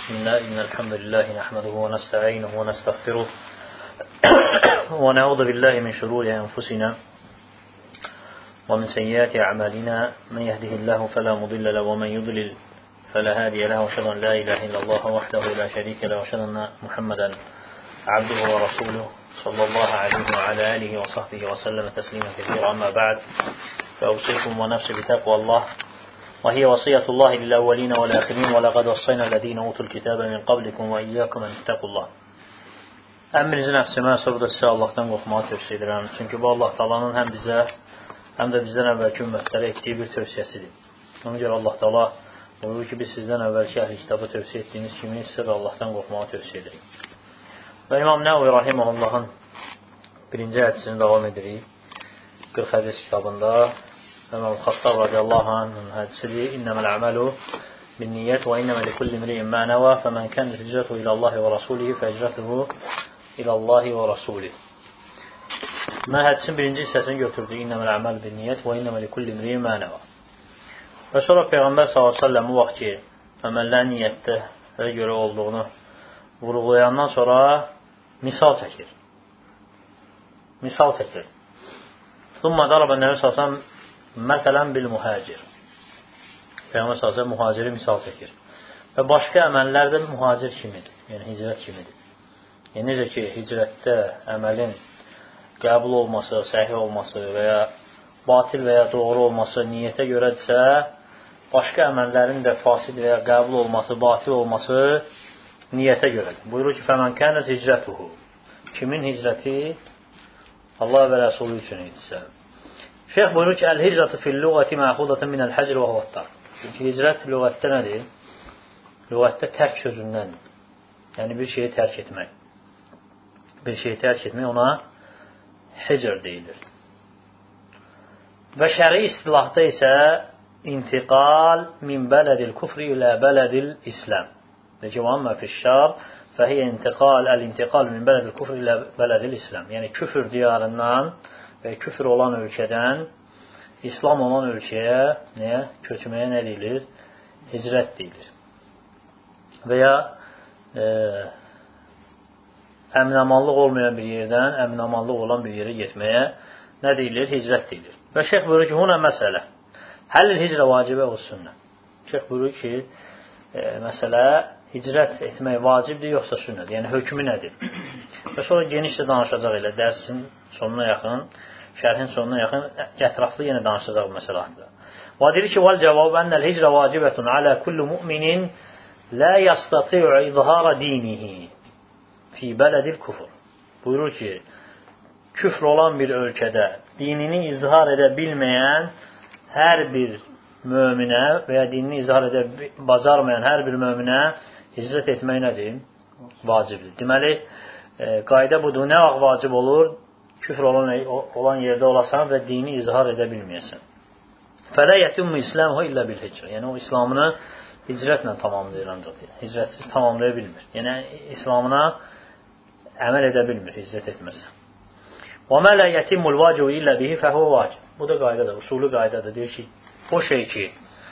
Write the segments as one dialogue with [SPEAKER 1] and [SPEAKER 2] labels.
[SPEAKER 1] بسم الله إن الحمد لله نحمده ونستعينه ونستغفره ونعوذ بالله من شرور أنفسنا ومن سيئات أعمالنا من يهده الله فلا مضل له ومن يضلل فلا هادي له وأشهد أن لا إله إلا الله وحده لا شريك له وأشهد أن محمدا عبده ورسوله صلى الله عليه وعلى آله وصحبه وسلم تسليما كثيرا. أما بعد فأوصيكم ونفسي بتقوى الله وهي وصية الله للأولين والآخرين ولقد وصينا الذين أوتوا الكتاب من قبلكم وإياكم أن اتقوا الله. Əmrinizin nəfsimə, sonra da sizə Allahdan qorxmağı tövsiyə edirəm. Çünki bu Allah Taala'nın həm bizə, həm də bizdən əvvəlki ümmətlərə etdiyi bir tövsiyəsidir. Ona görə Allah Taala buyurur ki, biz sizdən əvvəlki əhli kitabı tövsiyə etdiyiniz kimi sizə də Allahdan qorxmağı tövsiyə edirik. Və İmam Nəvvi Rahiməhullahın birinci hədisini davam edirik. 40 hədis kitabında Ömər Xattab radiyallahu anh'ın hədisidir. İnnəməl əməlu bin niyyət və innəmə likulli imri'in mə nəvə fəmən kənət hicrətuhu ilallahi və rasulihi fəcrətuhu ilallahi və rasulihi. Mən hədisin birinci hissəsini götürdük. İnnəməl əməl bin niyyət və innəmə likulli imri'in mə nəvə. Və sonra Peyğəmbər s.ə.v bu vaxt ki, əməllərin niyyətlərə görə olduğunu vurğulayandan sonra misal çəkir. Misal çəkir. Thumma daraba Nəbi s.ə.v məsələn bil muhacir. Peyğəmbər s.ə.v muhaciri misal çəkir. Və başqa əməllər də muhacir kimidir. Yəni hicrət kimidir. Yəni necə ki, hicrətdə əməlin qəbul olması, səhih olması və ya batil və ya doğru olması niyyətə görədirsə, başqa əməllərin də fasid və ya qəbul olması, batil olması niyyətə görədir. Buyurur ki, fəmən kənət hicrətuhu. Kimin hicrəti Allah və Rəsulü üçün idisə. Şeyx buyurur ki, əl-hicrətu fil-lüğəti məxudatın minəl-həcr və huvəttar. Çünki hicrət lüğətdə nədir? Lüğətdə tərk sözündəndir. Yəni bir şeyi tərk etmək. Bir şeyi tərk etmək ona hicr deyilir. Və şəri istilahda isə intiqal min bələdil kufri ilə bələdil İslam. Deyək ki, vəmmə fiş-şar fəhiyyə əl-intiqal min bələdil kufri ilə bələdil İslam. Yəni küfür diyarından və küfür olan ölkədən İslam olan ölkəyə köçməyə nə deyilir? Hicrət deyilir. Və ya əmin-amallıq olmayan bir yerdən əmin-amallıq olan bir yerə getməyə nə deyilir? Hicrət deyilir. Və şeyx buyurur ki, huna məsələ. Həll-i hicrə vacibə o sünnə. Şeyx buyurur ki, məsələ hicrət etmək vacibdir, yoxsa sünnədir. Yəni, hökmü nədir? Və sonra genişlə danışacaq elə dərsin sonuna yaxın, şərhin sonuna yaxın ətraflı yenə danışacaq bu məsələ haqqında. Və deyir ki, vəl-cavab ənəl hicrə vacibətun alə kullu müminin lə yastati'u izhara dinihi fi bələdil kufur. Buyurur ki, küfr olan bir ölkədə dinini izhar edə bilməyən hər bir möminə və ya dinini izhar edə bacarmayan hər bir möminə hicrət etmək nədir? Vacibdir. Deməli, qayda budur. Nə vaxt vacib olur? Küfr olan yerdə olasan və dini izhar edə bilməyəsən. Fələ yətimmu İslamhu illə bil hicrə. Yəni, o İslamını hicrətlə tamamlayır ancaq deyir. Hicrətsiz tamamlaya bilmir. Yəni, İslamına əməl edə bilmir, hicrət etməz. Və mə lə yətimmul vacibu illə bihi fəhvə vacib. Bu da qaydadır, usulü qaydadır. Deyir ki, o şey ki,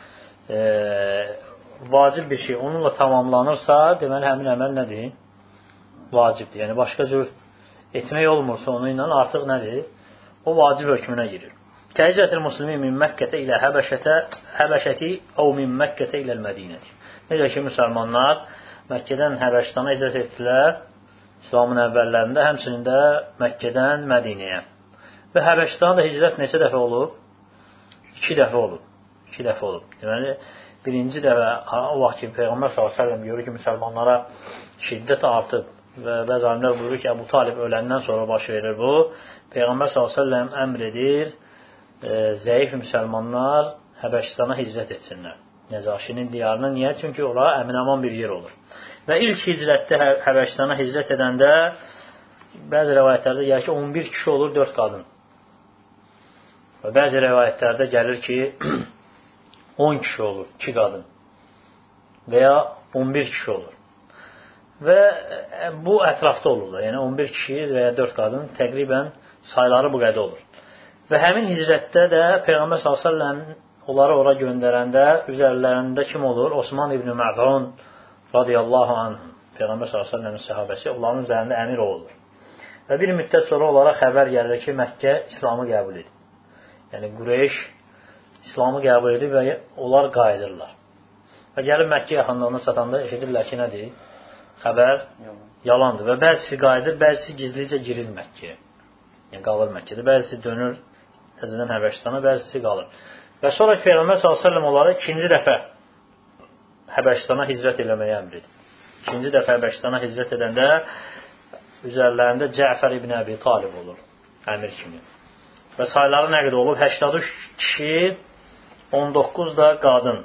[SPEAKER 1] vacib bir şey onunla tamamlanırsa, deməli, həmin əməl nədir? Vacibdir. Yəni, başqa cür etmək olmursa onunla artıq nədir? O vacib hökmünə girir. Kəhicətil muslimi min Məkkətə ilə Həbəşəti əv min Məkkətə ilə Mədinəti. Necə ki, müsəlmanlar Məkkədən Həbəşistana icrət etdilər İslamın əvvəllərində, həmçinin də Məkkədən Mədinəyə. Və Həbəşistana da hicrət neçə dəfə olub? 2 dəfə olub. 2 dəfə olub. Deməli, birinci dəfə o vaxt ki, Peyğəmbər s.ə.v görür ki, müsəlmanlara şiddət artıb və bəzi alimlər buyurur ki, Əbu Talib öləndən sonra baş verir bu. Peyğəmbər s.ə.v əmr edir, zəif müsəlmanlar Həbəşistana hicrət etsinlər. Nəcaşinin diyarına. Niyə? Çünki ora əmin-aman bir yer olur. Və ilk hicrətdə Həbəşistana hicrət edəndə bəzi rəvayətlərdə gəlir ki, 11 kişi olur, 4 qadın. Və bəzi rəvayətlərdə gəlir ki, 10 kişi olur, 2 qadın. Və ya 11 kişi olur. Və bu ətrafda olurlar. Yəni 11 kişi və ya 4 qadın təqribən sayları bu qədər olur. Və həmin hicrətdə də Peyğəmbər s.ə.v onları ora göndərəndə üzərlərində kim olur? Osman ibn Mə'zun radiyallahu anhum, Peyğəmbər s.ə.v-in səhabəsi, onların üzərində əmir olurlar. Və bir müddət sonra onlara xəbər gəlir ki, Məkkə İslamı qəbul edir. Yəni, Qureyş İslamı qəbul edir və onlar qayıdırlar. Və gəlib Məkkə yaxınlığına çatanda eşidirlər ki, nədir? Xəbər yalandır. Və bəzisi qayıdır, bəzisi gizlicə girir Məkkəyə. Yəni, qalır Məkkədə. Bəzisi dönür təzədən Həbəşistana, bəzisi qalır. Və sonra Peyğəmbər s.ə.v onlara ikinci dəfə Həbəşistana hicrət eləməyə əmr edir. İkinci dəfə Həbəşistana hicrət edəndə üzərlərində Cəfər ibn Əbi Talib olur, əmir kimi. Və sayları nə qədər olub? 83 kişi, 19 da qadın.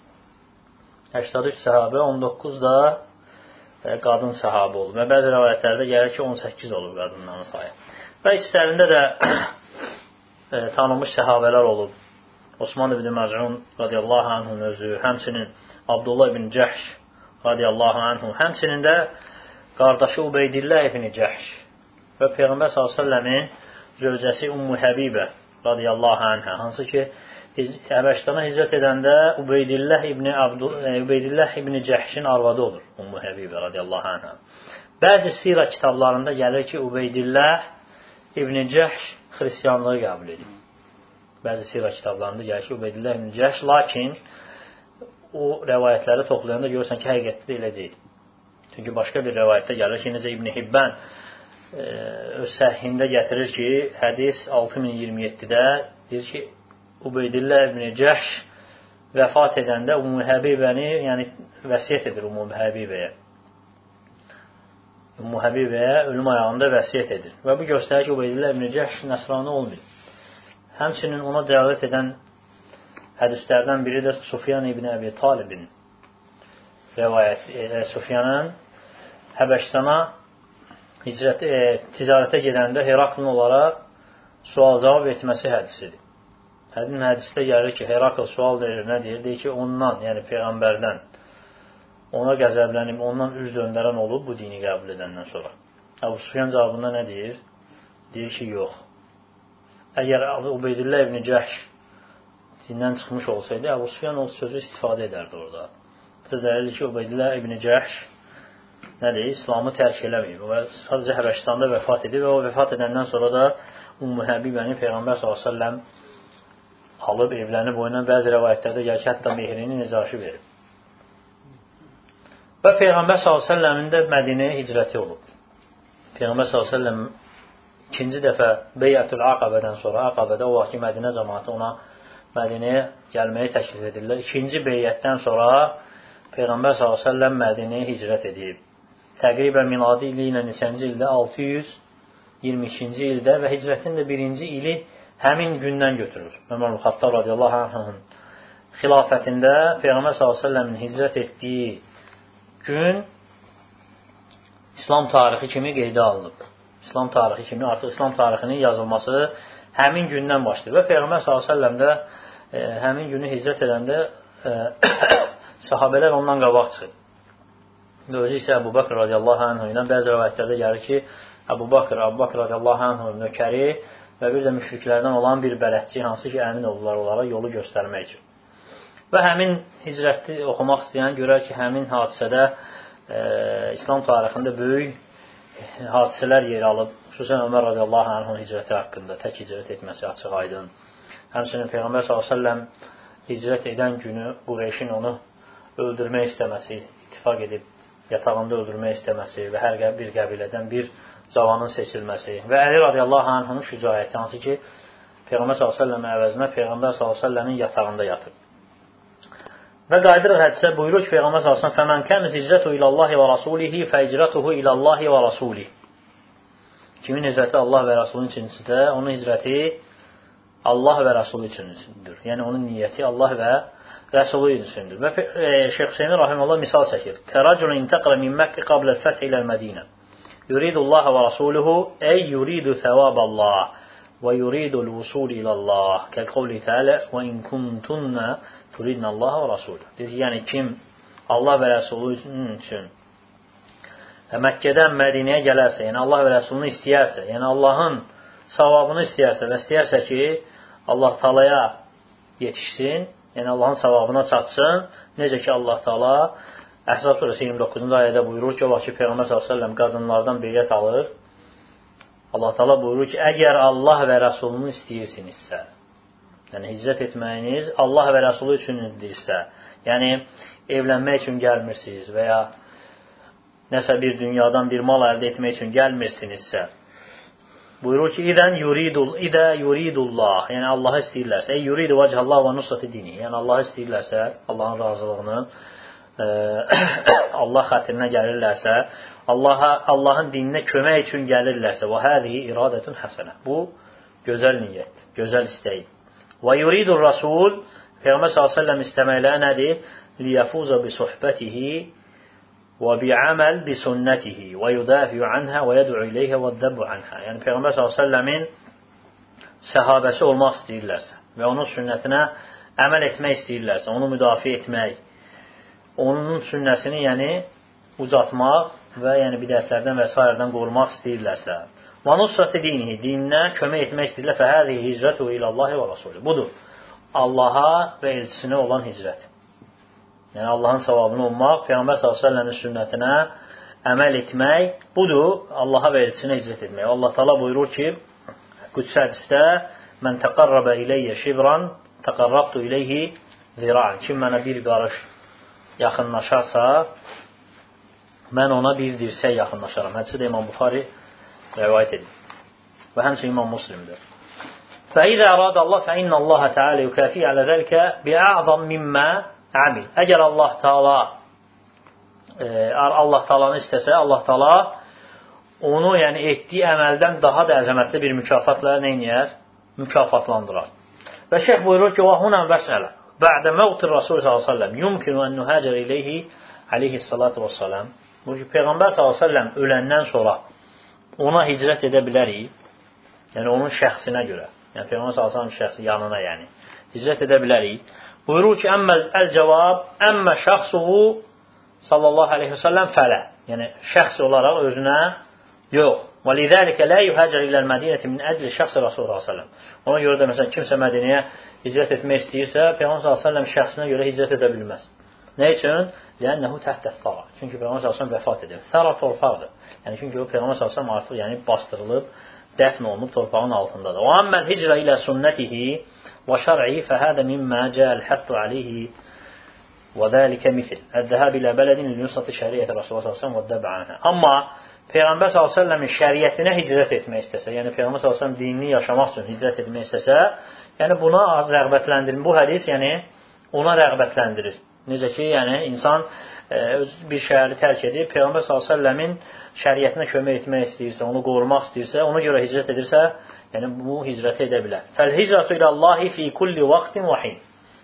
[SPEAKER 1] 83 səhabə, 19 da qadın səhabə olub. Və bəzi rəvayətlərdə gəlir ki, 18 olub qadınların sayı. Və içlərində də tanınmış səhabələr olub. Osman ibn Məz'un radiyallahu anhun özü, həmçinin Abdullah ibn Cəhş radiyallahu anhun, həmçinin də qardaşı Ubeydillah ibn Cəhş və Peyğəmbər s.ə.v-in zövcəsi Ummu Həbibə radiyallahu anhə, hansı ki, Həbəşistana hicrət edəndə Ubeydillah ibn Cəhşin arvadı olur, Ummu Həbibə radiyallahu anhə. Bəzi sira kitablarında gəlir ki, Ubeydillah ibn Cəhş xristiyanlığı qəbul edir. Bəzi sira kitablarında gəlir ki, Ubeydillah ibn Cəhş, lakin o rəvayətləri toplayanda görürsən ki, həqiqətdə də elə deyil. Çünki başqa bir rəvayətdə gəlir ki, necə İbn Hibbən öz səhhində gətirir ki, hədis 6027-də deyir ki, Ubeydillah ibn Cəhş vəfat edəndə Ummu Həbibəni, yəni vəsiyyət edir Ummu Həbibəyə. Ummu Həbibəyə ölüm ayağında vəsiyyət edir. Və bu göstərir ki, Ubeydillah ibn Cəhş nəsrani olmuyor. Həmçinin ona dəvət edən hədislərdən biri də Sufyan ibn Əbi Talibin rəvayət. Sufyanın Həbəşistana ticarətə gedəndə Heraklın olaraq sual-cavab etməsi hədisidir. Hədisdə gəlir ki, Herakl sual verir, nə deyir? Deyir ki, ondan, yəni Peyğəmbərdən ona qəzəblənib, ondan üz döndərən olub bu dini qəbul edəndən sonra. Əbu Sufyan cavabında nə deyir? Deyir ki, yox. Əgər Ubeydillah ibn Cəhş dindən çıxmış olsaydı, Əbu Sufyan o sözü istifadə edərdi orada. Dəlil ki, Ubeydillah ibn Cəhş nədir? İslamı tərk eləməyib və sadəcə Həbəşistanda vəfat edib və o vəfat edəndən sonra da Ummu Həbibəni Peyğəmbər s.ə.v alıb, evlənib, oynan bəzi rəvayətlərdə gəlir ki, hətta mehrini nizaşı verib. Və Peyğəmbər s.ə.v-in də Mədinəyə hicrəti olub. Peyğəmbər s.ə.v ikinci dəfə Beyətül Aqabədən sonra, Aqabədə o vaxt ki, Mədinə cəmaatı ona Mədinəyə gəlməyi təklif edirlər. İkinci beyyətdən sonra Peyğəmbər s.ə.v Mədinəyə hicrət edib. Təqribən miladi ili ilə neçənci ildə? 622-ci ildə və hicrətin də birinci ili həmin gündən götürür. Ömər Xattab radiyallahu anhın xilafətində Peyğəmbər s.ə.v-in hicrət etdiyi gün İslam tarixi kimi qeydə alınıb. İslam tarixi kimi, artıq İslam tarixinin yazılması həmin gündən başlayır. Və Peyğəmbər s.ə.v də həmin günü hicrət edəndə sahabələr ondan qabaq çıxıb. Və özü isə Əbu Bakr radiyallahu anhı ilə bəzi rəvayətlərdə gəlir ki, Əbu Bakr radiyallahu anhı nökəri və bir də müşriklərdən olan bir bələdçi, hansı ki, əmin olurlar onlara yolu göstərmək üçün. Və həmin hicrəti oxumaq istəyən görər ki, həmin hadisədə İslam tarixində böyük hadisələr yer alıb. Xüsusən Ömər radiyallahu anhın hicrəti haqqında, tək hicrət etməsi açıq aydın. Həmçinin Peyğəmbər s.ə.v hicrət edən günü Qureyşin onu öldürmək istəməsi, ittifaq edib yatağında öldürmək istəməsi və hər bir qəbilədən bir cavanın seçilməsi və Əli radiyallahu anhın şücaəti, hansı ki, Peyğəmbər s.ə.v-in əvəzinə Peyğəmbər s.ə.v-in yatağında yatıb. Və qayıdırıq hədisə buyurur ki, Peyğəmbər s.ə.v فَمَنْ كَانَ هِجْرَتُهُ إِلَى اللّٰهِ وَرَسُولِهِ فَهِجْرَتُهُ إِلَى اللّٰهِ وَرَسُولِهِ. Kimin hicrəti Allah və Rasulun üçündür, onun hicrəti Allah və Rasulü üçündür. Yəni, onun niyyəti Allah və Rasulü üçündür. Və Şeyx Hüseyni Rahimullah misal çəkir. كَرَجُلُ اِنْتَقْرَ مِنْ مَكِّ قَبْلَ الْفَتْحِ إِلَى الْمَدِينَ يُرِيدُ اللّٰهَ وَرَسُولُهُ أي يُرِيدُ ثَوَابَ اللّٰهِ وَيُرِيدُ الْوُصُولِ إِلَى اللّٰهِ كَالْقَوْلِ تَعَالَى وَإِنْ كُنْتُنَّ تُرِدْنَ اللّٰهَ وَرَسُولُهُ. Deyir ki, yəni kim Allah və Rasulü üçün Məkkədən Mədinəyə gələrsə, yəni Allah və Rasulunu istəyərsə, yəni Allahın savabını istəyərsə və istəyərsə ki, Allah Taalaya yetişsin, yəni Allahın savabına çatsın, necə ki Allah Taala Əhzab surəsi 29-cu ayədə buyurur ki, o vaxt ki, Peyğəmbər s.ə.v qadınlardan beyyət alır. Allah Teala buyurur ki, əgər Allah və Rəsulunu istəyirsinizsə, yəni hicrət etməyiniz Allah və Rəsulu üçündirsə, yəni evlənmək üçün gəlmirsiniz və ya nəsə bir dünyadan bir mal əldə etmək üçün gəlmirsinizsə, buyurur ki, İdə yuridullah, yəni Allahı istəyirlərsə, yuridu vəcəllah və nusrati dini, yəni Allahı istəyirlərsə, Allahın razılığını, Allah xatirinə gəlirlərsə, Allahın dininə kömək üçün gəlirlərsə, və həzihi iradətun həsənə. Bu, gözəl niyyət, gözəl istəyi. Və yuridur Rasul, Peyğəmbər s.ə.v istəməkləri nədir? Liyəfuza bi suhbətihi və bi'aməl bi sünnətihi və yudafiyu anhə və yəd'u iləyhə və dəb'u anhə. Yəni, Peyğəmbər s.ə.v-in səhabəsi olmaq istəyirlərsə və onun sünnətinə əməl etmək istəyirlərsə, onu müdafiə etmək, onun sünnəsini yəni ucatmaq və yəni bidətlərdən və s. qorumaq istəyirlərsə, və nusrati dinihi, dininə kömək etmək istəyirlər, fəhəzihi hicrətu ilallahi və rasulü. Budur, Allaha və elçisinə olan hicrət. Yəni, Allahın savabını ummaq, Peyğəmbər s.ə.v-in sünnətinə əməl etmək, budur, Allaha və elçisinə hicrət etmək. Allah Teala buyurur ki, Qüdsə hədisdə, mən təqarrabə iləyyə şibran, təqarrabtu iləyhi zira'an. Kim mənə bir qarış yaxınlaşarsa, mən ona bir dirsək yaxınlaşaram. Hədisi də İmam Buxari rəvayət edir. Və həmçinin İmam Muslimdir. فَإِذَا أَرَادَ اللّٰهِ فَإِنَّ اللّٰهَ تَعَالَى يُكَافِي عَلَى ذَلِكَ بِأَعْظَمْ مِمَّا عَمِلْ. Əgər Allah Taala'nı istəsə, Allah Taala onu yəni etdiyi əməldən daha da əzəmətli bir mükafatla neyniyər? Mükafatlandırar. Və şeyh buyurur ki, وَهُنَا مَسْأَلَةٌ بَعْدَ مَوْتِ الرَّسُولِ صَلَّى اللّٰهُ عَلَيْهِ وَسَلَّمَ يُمْكِنُ أَنْ نُهَاجِرَ إِلَيْهِ aleyhissalatu vesselam. Bu ki, Peyğəmbər s.ə.v öləndən sonra ona hicrət edə bilərik. Yəni, onun şəxsinə görə. Yəni, Peyğəmbər s.ə.v şəxsi yanına, yəni. Hicrət edə bilərik. Buyurur ki, əl-cavab, əmmə şəxsuhu sallallahu aleyhi və səlləm fələ. Yəni, şəxsi olaraq özünə yox. Və lidəlikə lə yuhəcər iləl-mədinəti min ədli şəxsi Rasulullah s.ə.v. Ona görə də, məsələn, kimsə Mədinəyə hicrət etmək istəyirsə, Peyğəmbər s.ə.v şəxsinə görə hicrət edə bilməz. Nə üçün? Lənəhu təhtə thara. Çünki Peyğəmbər s.ə.v vəfat edir. Thara torpaqdır. Yəni, çünki o Peyğəmbər s.ə.v artıq yəni, bastırılıb, dəfn olunub torpağın altındadır. Və əmməl hicrə ilə sünnətihi və şər'i fəhədə mimmə cəəl həttu aleyhi və dəlikə mithil. Əddəhəb ilə bələdin lünsatı şəriyyəti Rasulullah s.ə.v və dəb'anə. Amma Peyğəmbər s.ə.v-in şəriyyətinə hicrət etmək istəsə, yəni Peyğəmbər s.ə.v dinini yaşamaq üçün hicrət etmək istəsə, yəni buna rəğbətləndirir. Bu hədis yəni ona rəğbətləndirir. Necə ki, yəni insan bir şəhəri tərk edib, Peyğəmbər s.ə.v-in şəriyyətinə kömək etmək istəyirsə, onu qorumaq istəyirsə, ona görə hicrət edirsə, yəni bu hicrəti edə bilər. Fəl-hicratu iləllahi fi kulli vaxtin və hin.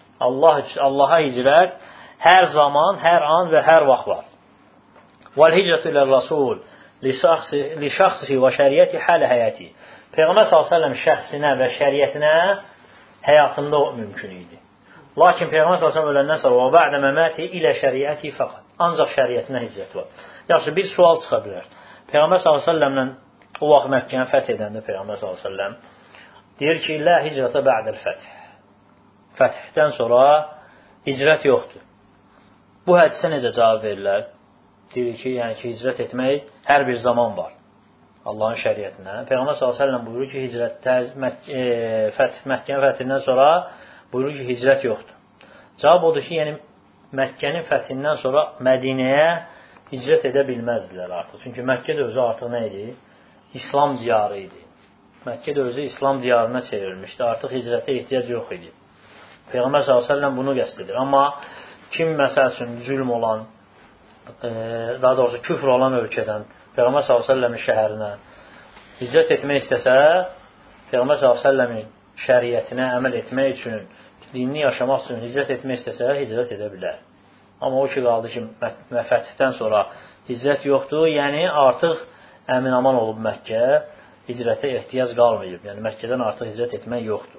[SPEAKER 1] Allaha hicrət hər zaman, hər an və hər vaxt var. Vəl-hicratu iləl-rasul li şəxsihi və şəriyyəti hələ həyəti. Peyğəmbər s.ə.v şəxsinə və şəriyyətinə həyatında o mümkün idi. Lakin Peyğəmbər s.ə.v öləndən sonra və bə'də məməti ilə şəriyyəti fəqat. Ancaq şəriyyətinə hicrət var. Yaxşı, bir sual çıxa bilər. Peyğəmbər s.ə.v-lə o vaxt Məkkəni fəth edəndə Peyğəmbər s.ə.v deyir ki, lə hicrətə bə'dəl fəth. Fəthdən sonra hicrət yoxdur. Bu hədisə necə cavab verirlər? Deyir ki, yəni ki, hicrət etmək hər bir zaman var. Allahın şəriyyətinə. Peyğəmbər s.ə.v buyurur ki, Məkkəni fəthindən sonra buyurur ki, hicrət yoxdur. Cavab odur ki, yəni Məkkənin fəthindən sonra Mədinəyə hicrət edə bilməzdilər artıq. Çünki Məkkə də özü artıq nə idi? İslam diyarı idi. Məkkə də özü İslam diyarına çevrilmişdi. Artıq hicrətə ehtiyac yox idi. Peyğəmbər s.ə.v bunu qəsd edir. Amma kim məsəl üçün zülm olan, daha doğrusu küfr olan ölkədən Peyğəmbər s.ə.v-in şəhərinə hicrət etmək istəsə, Peyğəmbər s.ə.v-in şəriyyətinə əməl etmək üçün, dinini yaşamaq üçün hicrət etmək istəsə, hicrət edə bilər. Amma o ki, qaldı ki, fəthdən sonra hicrət yoxdur, yəni artıq əmin-aman olub Məkkə, hicrətə ehtiyac qalmayıb. Yəni Məkkədən artıq hicrət etmək yoxdur.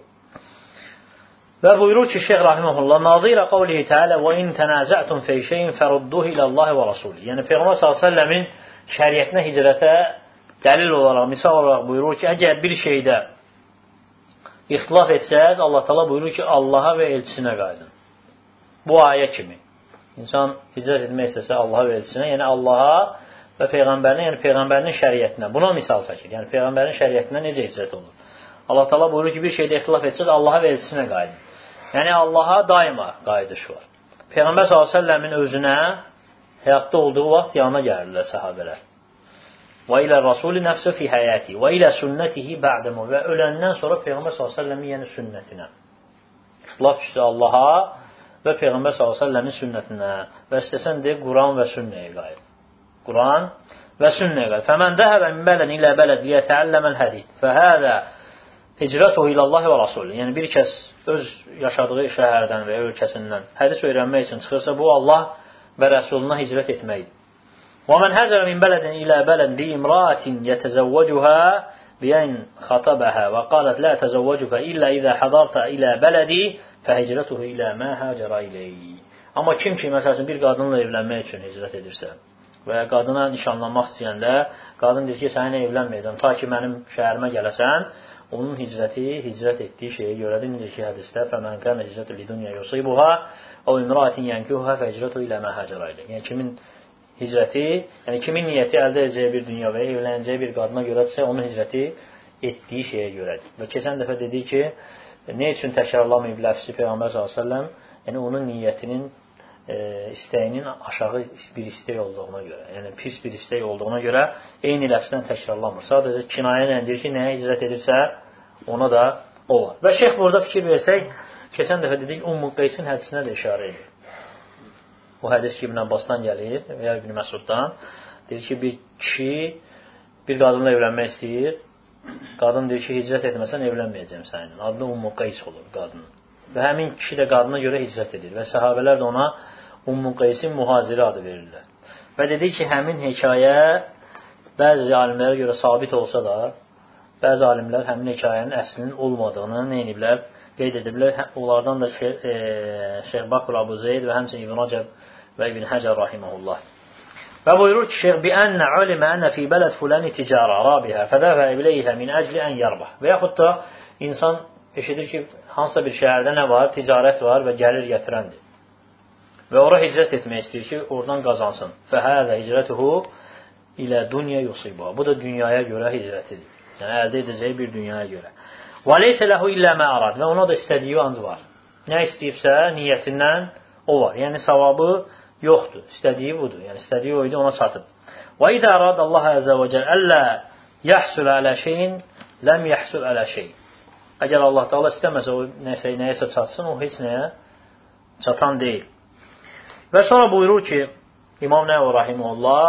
[SPEAKER 1] Və buyurur ki, Şeyh Rahiməhullah, nazirə qavlihi tealə və in tənəzə'tum fey şeyin fərudduhu iləllahi və rasulü. Yəni Peyğəmbər s.ə.v-in şəriyyətinə hicrətə dəlil olaraq, misal olaraq buyurur ki, əgər bir şeydə ixtilaf etsəz, Allah Teala buyurur ki, Allaha və elçisinə qayıdın. Bu ayə kimi. İnsan hicrət etmək istəsə Allaha və elçisinə, yəni Allaha və Peyğəmbərinə, yəni Peyğəmbərinin şəriətinə. Buna misal çəkir. Yəni Peyğəmbərin şəriətinə necə hicrət olur? Allah Taala buyurur ki, bir şeydə ixtilaf etsəz Allaha və elçisinə qayıdın. Yəni Allaha daima qayıdış var. Peyğəmbər s.ə.v-in özünə həyatda olduğu vaxt yanına gəlirlər səhabələr. Və ilə Rasuli nəfsə fi həyəti və ilə sünnətihi bə'dəmü və öləndən sonra Peyğəmbər s.ə.v-in yəni sünnətinə. İxtilaf düşdü Allaha və Peyğəmbər s.ə.v-in sünnətinə və istəsən deyə Quran və sünnəyə qayıd. Quran və sünnəyə qayıd. Fəmən dəhəbə min bələn ilə bələd liyətəəlləməl hədid fəhədə hicrətuhu ilallahi və rasulü. Yəni bir kəs öz yaşadığı şəhərdən və ölkəsindən hədis öyrənmək üçün çıxırsa, bu Allah və Rəsuluna hicrət etməkdir. وَمَنْ هَجَرَ مِنْ بَلَدٍ إِلَى بَلَدٍ لِامْرَأَةٍ يَتَزَوَّجُهَا بِأَنْ خَطَبَهَا وَقَالَتْ لَا تَزَوَّجُكَ إِلَّا إِذَا حَضَرْتَ إِلَى بَلَدِي فَهِجْرَتُهُ إِلَى مَا هَاجَرَ إِلَيْهِ. Amma kim ki, məsələn, bir qadınla evlənmək üçün hicrət edirsə və qadına nişanlanmaq istəyəndə, qadın deyir ki, səninlə evlənməyəcəm, ta ki, mənim şəhərimə gələsən, onun hicrəti, hicrət etdiyi şeyə görədir. Necə ki, hədisdə فَمَنْ كَانَ هِجْرَةُ لِدُنْيَا يُصِيبُهَا أَوْ امْرَأَةٍ يَنْكِحُهَا فَهِجْرَتُهُ إِلَى مَا هَاجَرَ إِلَيْهِ. Yəni kimin hicrəti, yəni kimin niyyəti əldə edəcəyi bir dünya və evlənəcəyi bir qadına görədirsə, onun hicrəti etdiyi şeyə görədir. Və keçən dəfə dedik ki, nə üçün təkrarlamayıb ləfsi Peyğəmbər s.ə.v? Yəni onun niyyətinin, istəyinin aşağı bir istək olduğuna görə, yəni pis bir istək olduğuna görə eyni ləfsdən təkrarlamır. Sadəcə kinayə ilə deyir ki, nəyə hicrət edirsə, ona da o var. Və şeyx burada fikir versək, keçən dəfə dedik, Ümmü Qeysin hədisinə də işarə edir. Bu hədis ki, İbn Abbasdan gəlir və ya İbn Məsuddan. Deyir ki, bir kişi bir qadınla evlənmək istəyir. Qadın deyir ki, hicrət etməsən evlənməyəcəm səninlə. Adını Ümmü Qeys olur qadının. Və həmin kişi də qadına görə hicrət edir. Və səhabələr də ona Ümmü Qeysin mühaciri adı verirlər. Və dedik ki, həmin hekayə bəzi alimlərə görə sabit olsa da, bəzi alimlər həmin hekayənin əslinin olmadığını nə ediblər? Qeyd ediblər. Onlardan da Şeyx Bakr Abu Zeyd və həmçinin İbn Həcəb və İbn Həcər rahiməhullah. Və buyurur ki, Şeyx bi'ənnə ulimə ənə fi bələd fuləni ticara rabihə fədəfə iləyhə min əcli ən yarbah. Və yaxud da insan eşidir ki, hansısa bir şəhərdə nə var? Ticarət var və gəlir gətirəndir. Və ora hicrət etmək istəyir ki, oradan qazansın. Fəhədə hicrətuhu ilə dünya yusibuha. Bu da dünyaya görə hicrətidir. Yəni, əldə edəcəyi bir dünyaya görə. Və leysə ləhu illə mə arad. Və ona da istədiyi ancaq var. Nə istəyibsə, niyyətindən o var. Yəni, savabı yoxdur. İstədiyi budur. Yəni, istədiyi oydu, ona çatıb. Və idə arad Allah əzə və cəl əllə yəhsul ələ şeyin ləm yəhsul ələ şeyin. Əgər Allah Taala istəməsə o nəyəsə çatsın, o heç nəyə çatan deyil. Və sonra buyurur ki, İmam Nəvvi rahimehullah,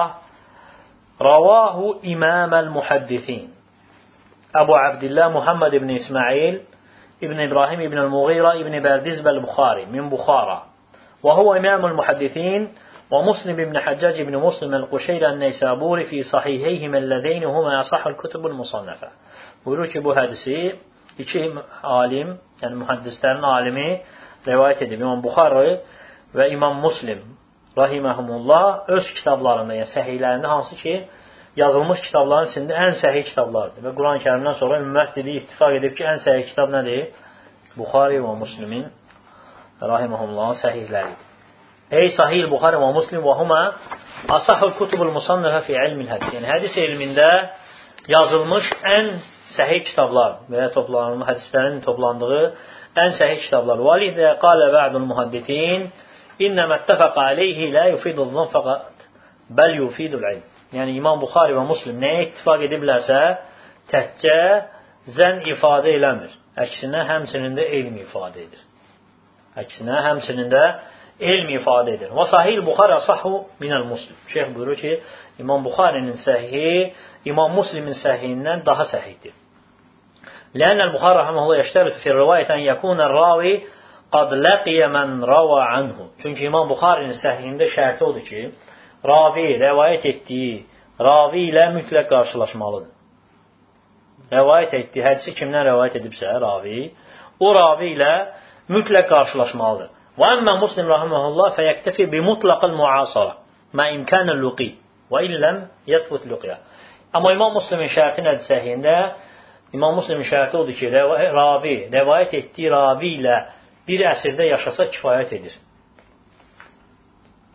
[SPEAKER 1] Ravahu İmaməl Muhaddisin. Əbu Abdillah Muhammed ibn İsmail ibn İbrahim ibn el-Mughira ibn Bərdizbəl Buxari min Buxara. Və huve İmamul Muhaddisin və Muslim ibn Həccac ibn Muslim el-Quşeyr el-Neysaburi fi sahiheyhim ellezeyni huma asahul kutubul musannafə. Buyurur ki, bu hədisi iki alim, yəni mühaddislərin alimi rivayət edib. İmam Buxari və İmam Muslim rahiməhumullah öz kitablarında, yəni səhihlərində hansı ki, yazılmış kitabların içində ən səhih kitablardır. Və Quran-ı Kərimdən sonra ümmət dediyi ittifaq edib ki, ən səhih kitab nədir? Buxari və Muslimin rahiməhullahın səhihləridir. Ey sahih Buxari və Muslim və huma asahul kutubul musannafə fi ilmil hədis. Yəni hədis elmində yazılmış ən səhih kitablar və ya hədislərin toplandığı ən səhih kitablar. Validə qalə bə'dul muhaddisin innəmə ittəfəqə aleyhi la yufidul zan fəqat bəl yufidul ilm. Yəni İmam Buxari və Muslim nəyə ittifaq ediblərsə təkcə zən ifadə eləmir. Əksinə həmçinin də elm ifadə edir. Əksinə həmçinin də elm ifadə edir. Və sahih Buxari asahhu minəl Muslim. Şeyx buyurur ki, İmam Buxarinin səhihi İmam Muslimin səhihindən daha səhihdir. Lənəl Buxari rahimehullah yəştərit fi rivayətən yəkunər ravi qad ləqiyə mən rava anhu. Çünki İmam Buxarinin səhihində şərti odur ki, ravi, rəvayət etdiyi ravi ilə mütləq qarşılaşmalıdır. Rəvayət etdiyi, hədisi kimdən rəvayət edibsə, ravi, o ravi ilə mütləq qarşılaşmalıdır. Və əmmə Muslim rahiməhullah fəyəktəfi bi mutlaqıl muasara mə imkanəl luqi və illəm yəthbut luqiyə. Amma İmam Muslimin şərti nədir səhiyində? İmam Muslimin şərti odur ki, ravi, rəvayət etdiyi ravi ilə bir əsrdə yaşasa kifayət edir.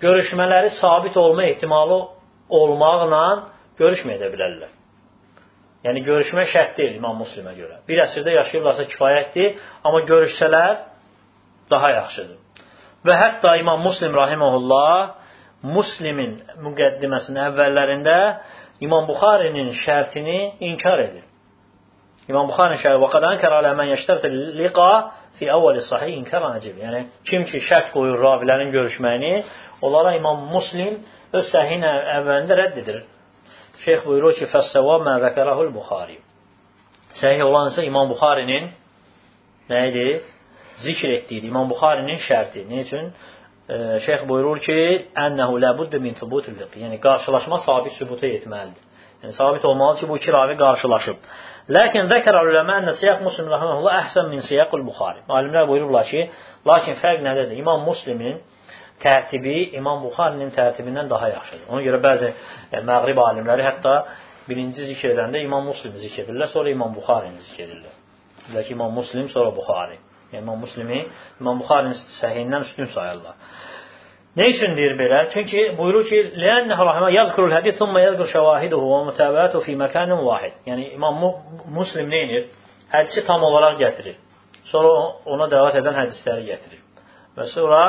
[SPEAKER 1] görüşmələri sabit olma ehtimalı olmaqla görüşməyə də bilərlər. Yəni, görüşmə şərt deyil İmam Müslimə görə. Bir əsrdə yaşayırlarsa kifayətdir, amma görüşsələr daha yaxşıdır. Və hətta İmam Müslim rahimehullah Müslimin müqəddiməsinin əvvəllərində İmam Buxarinin şərtini inkar edir. İmam Buxarinin şərti وَقَدْ أَنْكَرَ عَلَى مَنْ يَشْتَرْتِ اللِّقَى فِي أَوَّلِ صَحِيحٍ إِنْكَارًا عَجِيبًا. Yəni, kim ki şərt qoyur ravilərin görüşməyini, onlara İmam Müslim öz səhih əvvəlində rədd edir. Şeyx buyurur ki, فَالسَّوَابْ مَا ذَكَرَهُ الْبُخَارِ. Səhih olan ise İmam Buxarinin neydi? Zikr etdiydi. İmam Buxarinin şərti. Ne üçün? Şeyx buyurur ki, "Ənəhu la budda min thubutil fiqh." Yəni qarşılaşma sabit sübuta yetməlidir. Yəni sabit olmalı ki, bu iki ravi qarşılaşıb. Lakin zəkər uləma ən siyaq Müslim rahimehullah əhsən min siyaqul Buxari. Alimlər buyururlar ki, lakin fərq nədədir? İmam Müslimin tərtibi İmam Buxarinin tərtibindən daha yaxşıdır. Ona görə bəzi məğrib alimləri hətta birinci zikr edəndə İmam Müslimi zikr edirlər, sonra İmam Buxarini zikr edirlər. Deyirlər ki, İmam Müslim, sonra Buxari. Yəni, İmam Müslimi İmam Buxarinin səhihindən üstün sayırlar. Ne üçün deyir belə? Çünki buyurur ki, لَأَنَّهُ رَحِمَهُ يَذْكُرُ الْحَدِيث ثُمَّ يَذْكُرُ شَوَاهِدُهُ وَمُتَابَعَتُهُ فِي مَكَانٍ وَاحِدٍ. Yəni, İmam Müslim neyinir? Hədisi tam olaraq gətirir. Sonra ona dəvət edən hədisləri gətirir. Və sonra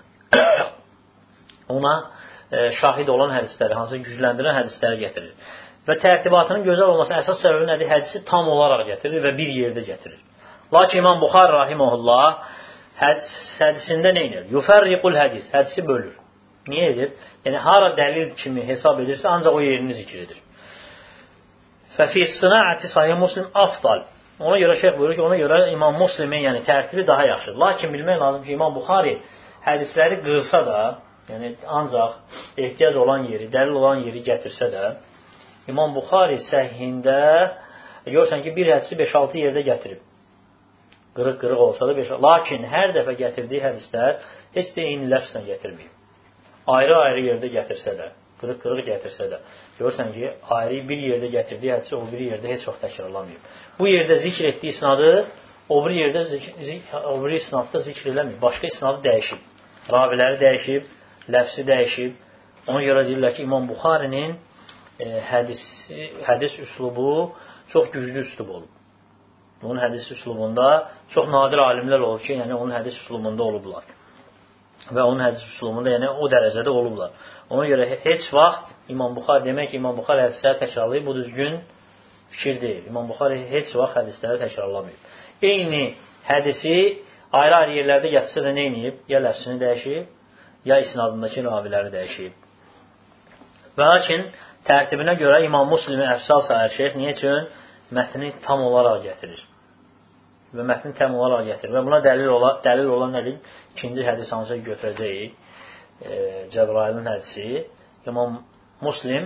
[SPEAKER 1] ona şahid olan hədisləri, hansı gücləndirən hədisləri gətirir. Və tərtibatının gözəl olması əsas səbəbi nədir? Hədisi tam olaraq gətirir və bir yerdə gətirir. Lakin İmam Buxari rahimehullah hədisində nə edir? Yufarriqul hədis. Hədisi bölür. Niyə edir? Yəni, hara dəlil kimi hesab edirsə, ancaq o yerini zikr edir. Fəfi sınaəti sahih Müslim afdal. Ona görə şeyh buyurur ki, ona görə İmam Müslimin yəni, tərtibi daha yaxşıdır. Lakin bilmək lazım ki, İmam Buxari hədisləri qırsa da, yəni ancaq ehtiyac olan yeri, dəlil olan yeri gətirsə də, İmam Buxari səhihində görürsən ki, bir hədisi 5-6 yerdə gətirib. Qırıq-qırıq olsa da 5. Lakin hər dəfə gətirdiyi hədislər heç də eyni ləfslə gətirməyib. Ayrı-ayrı yerdə gətirsə də, qırıq-qırıq gətirsə də, görürsən ki, ayrı bir yerdə gətirdiyi hədisi o bir yerdə heç vaxt təkrarlamayıb. Bu yerdə zikr etdiyi isnadı o bir isnadda zikr eləməyib. Başqa isnadı dəyişib. Raviləri dəyişib, ləfsi dəyişib. Ona görə deyirlər ki, İmam Buxarinin hədis üslubu çox güclü üslub olub. Onun hədis üslubunda çox nadir alimlər olur ki, yəni onun hədis üslubunda olublar. Və onun hədis üslubunda yəni o dərəcədə olublar. Ona görə heç vaxt İmam Buxari demək ki, İmam Buxari hədisləri təkrarlayıb, bu düzgün fikir deyil. İmam Buxari heç vaxt hədisləri təkrarlamayıb. Eyni hədisi ayrı-ayrı yerlərdə gətirsə də nə edib? Ya ləfsini dəyişib, ya isnadındakı raviləri dəyişib. Və lakin tərtibinə görə İmam Müslimi əfsal sayır şeyx. Niyə üçün? Mətni tam olaraq gətirir. Və mətni tam olaraq gətirir. Və buna dəlil olan nədir? İkinci hədis hansı götürəcəyik? Cəbrailin hədisi. İmam Müslim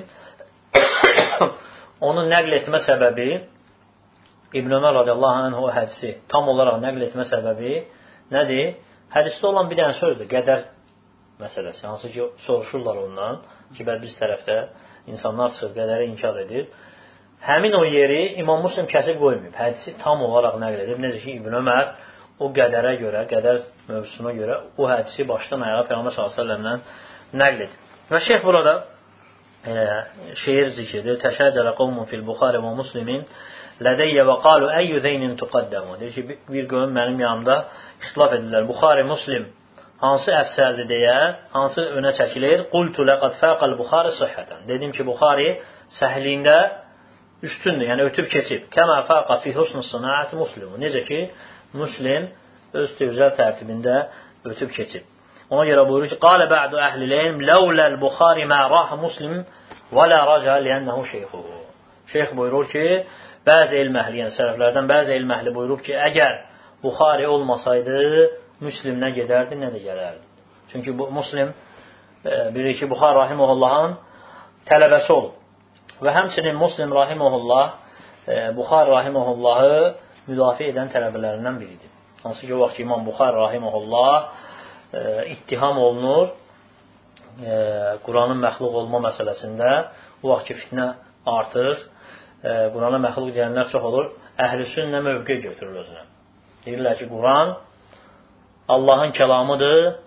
[SPEAKER 1] onu nəql etmə səbəbi İbn Ömər radiyallahu anh o hədisi tam olaraq nəql etmə səbəbi nədir? Hədisdə olan bir dənə sözdür. Qədər məsələsi. Hansı ki soruşurlar ondan ki, biz tərəfdə insanlar çıxır, qədəri inkar edir. Həmin o yeri İmam Müslim kəsib qoymayıb. Hədisi tam olaraq nəql edib. Necə ki, İbn Ömər o qədərə görə, qədər mövzusuna görə o hədisi başdan ayağa Peyğəmbər s.ə.v-dən nəql edib. Və şeyh burada şeir zikr edir. Təşəccərə qovmun fil Buxari və Müslimin lədəyyə və qalu əyyü zeynin tuqaddəmu. Deyir ki, bir gün mənim yanımda ixtilaf edirlər. Buxari, Müslim hansı əfsəldir deyə, hansı önə çəkilir? Qultu ləqad fəqəl Buxari sıhhətən. Dedim ki, Buxari səhliyində üstündür, yəni ötüb keçib. Kəmə fəqa fi husnus sınaəti Müslimu. Necə ki, Müslim öz tevzəl tərtibində ötüb keçib. Ona görə buyurur ki, qalə bə'du əhliləyim, ləuləl Buxari mə rəhə Müslim və lə rəcə liyənnəhu şeyxuhu. Şeyx buyurur ki, bəzi elm əhli, yəni sələflərdən bəzi elm əhli buyurur ki, əgər Buxari olmasaydı, Müslimlə gedərdi, nə də gələrdi. Çünki bu Müslim bilir ki, Buxari rahiməhullahın tələbəsi olub. Və həmçinin Müslim rahiməhullah Buxari rahiməhullahı müdafiə edən tələbələrindən biridir. Hansı ki, o vaxt ki, İmam Buxari rahiməhullah ittiham olunur Quranın məxluq olma məsələsində. O vaxt ki, fitnə artır, Qurana məxluq deyənlər çox olur, əhl-i sünnə mövqe götürür özünə. Deyirlər ki, Quran Allahın kəlamıdır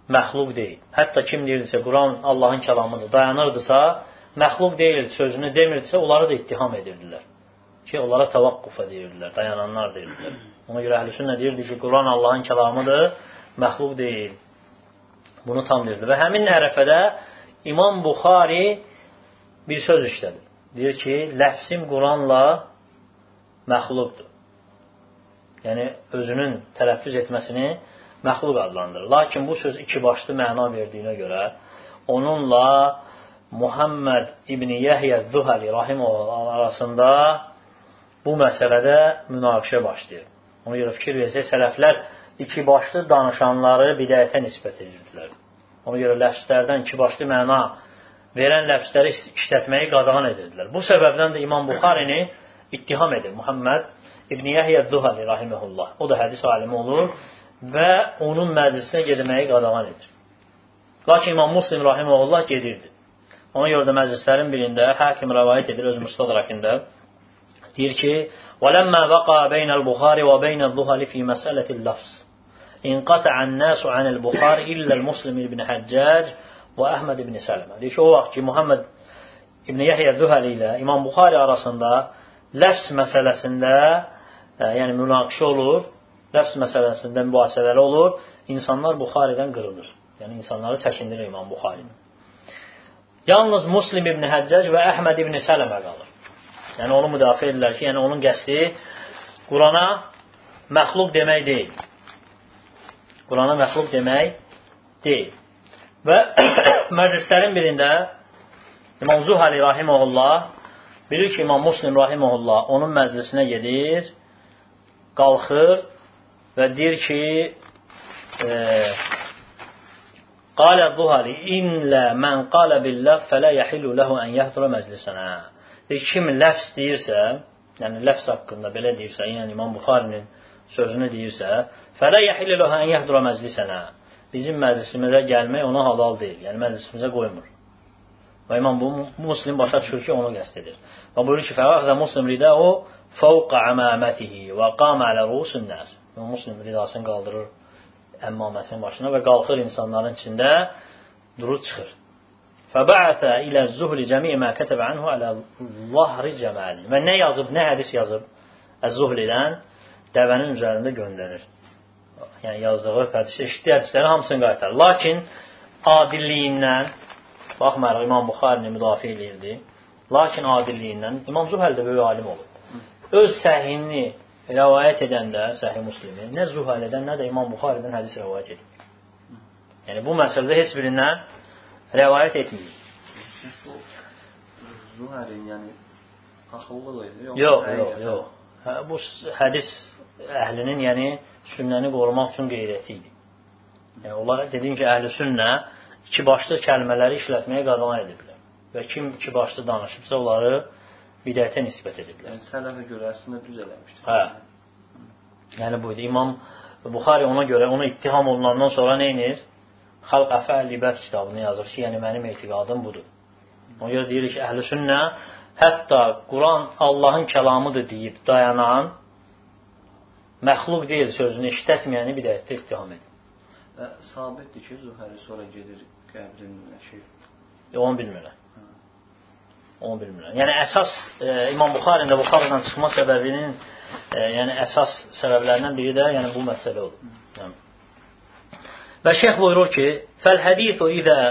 [SPEAKER 1] məxluq deyil. Hətta kim deyirsə, Quran Allahın kəlamıdır, dayanırdısa, məxluq deyil sözünü demirdisə, onları da ittiham edirdilər. Ki, onlara təvaqquf edirdilər, dayananlar deyirdilər. Ona görə Əhl-i-Sünnə deyirdi ki, Quran Allahın kəlamıdır, məxluq deyil. Bunu tam deyirdi. Və həmin ərəfədə İmam Buxari bir söz işlədi. Deyir ki, ləfsim Quranla məxluqdur. Yəni, özünün tələffüz etməsini məxluq adlandırır. Lakin bu söz iki başlı məna verdiyinə görə onunla Muhammed İbn-i Yəhyə Zuhəli rahimehullah arasında bu məsələdə münaqişə başlayır. Ona görə fikir versək, sələflər iki başlı danışanları bidəyətə nisbət edirdilər. Ona görə ləfslərdən iki başlı məna verən ləfsləri işlətməyi qadağan edirdilər. Bu səbəbdən də İmam Buxarini ittiham edir Muhammed İbn-i Yəhyə Zuhəli rahimehullah. O da hədis alimi olur və onun məclisinə gedməyi qadağan edir. Lakin İmam Muslim rahimehullah gedirdi. Ona görə də məclislərin birində Hakim rəvayət edir öz Mustadrakında. Deyir ki, وَلَمَّا وَقَى بَيْنَ الْبُخَارِ وَبَيْنَ الظُّهَلِ فِي مَسْأَلَةِ اللَّفْظِ اِنْقَطَعَ النَّاسُ عَنَ الْبُخَارِ إِلَّا الْمُسْلِمِ بْنِ حَجَّاج وَأَحْمَدِ بْنِ سَلَمَ. Deyir ki, o vaxt ki, Muhammed İbn Yəhyə Zuhəli ilə İmam Buxari arasında ləfs məsələsində yəni münaqişə olur, ləfs məsələsində mübahisələri olur, insanlar Buxaridən qırılır. Yəni insanları çəkindirir İmam Buxarinin. Yalnız Muslim İbn Həccac və Əhməd İbn Sələmə qalır. Yəni onu müdafiə edirlər ki, yəni onun qəsdi Qurana məxluq demək deyil. Qurana məxluq demək deyil. Və məclislərin birində İmam Zuhəli rahimehullah bilir ki, İmam Muslim rahimehullah onun məclisinə gedir, qalxır və deyir ki, Qalə Zuhəli inlə mən qalə billəh fələ yəhillu ləhu ən yəhdura məclisənə. Kim ləfs deyirsə, yəni ləfs haqqında belə deyirsə, yəni İmam Buxarinin sözünü deyirsə, fələ yəhillu ləhu ən yəhdura məclisənə. Bizim məclisimizə gəlmək ona halal deyil, yəni məclisimizə qoymur. Və İmam Muslim başa düşür ki, onu qəsd edir. Və buyurur ki, fəvəxdə Muslim ridə o fəvqa əməmətihi və qam ələ rusun nəs. İmam Muslim ridasını qaldırır əmmaməsinin başına və qalxır insanların içində durur çıxır. Fəbəətə ilə zühli cəmiə mə kətəbə anhu ələ zahri cəməli. Və nə yazıb, nə hədis yazıb əz-zuhlidən dəvənin üzərində göndərir. Yəni yazdığı hədisi, eşitdiyi hədisləri hamısını qaytar. Lakin adilliyindən, baxmayaraq İmam Buxarini müdafiə edirdi, lakin adilliyindən İmam Zuhəl də böyük alim olur. Öz səhihini rəvayət edəndə, Səhih Müslimi, nə Zuhəlidən, nə də İmam Buxaridən hədis rəvayət edir. Yəni bu məsələdə heç birindən rəvayət etməyir.
[SPEAKER 2] Zuhəlin, yəni axıllı da idi?
[SPEAKER 1] Yox. Bu hədis əhlinin, yəni sünnəni qorumaq üçün qeyrəti idi. Yəni onlara dediyim ki, əhl-i sünnə iki başlı kəlmələri işlətməyə qadağan ediblər. Və kim iki başlı danışıbsa, onları bidətə nisbət ediblər.
[SPEAKER 2] Yəni sələfə görə əslində düz eləmişdir.
[SPEAKER 1] Hə. Yəni buydu. İmam Buxari ona görə, ona ittiham olunandan sonra nə edir? Xalq Əfəl İbət kitabını yazır ki, yəni mənim etiqadım budur. Ona görə deyir ki, əhl-i sünnə hətta Quran Allahın kəlamıdır deyib dayanan, məxluq deyil sözünü işlətməyəni bidətdə ittiham edir.
[SPEAKER 2] Və sabitdir ki, Zuhəli sonra gedir qəbrin
[SPEAKER 1] Onu bilmirlər. Onu bilmirlər. Yəni əsas İmam Buxarinin də Buxarıdan çıxma səbəbinin yəni əsas səbəblərindən biri də yəni bu məsələ olur. Yəni. Və şeyx buyurur ki, fəl-hədithu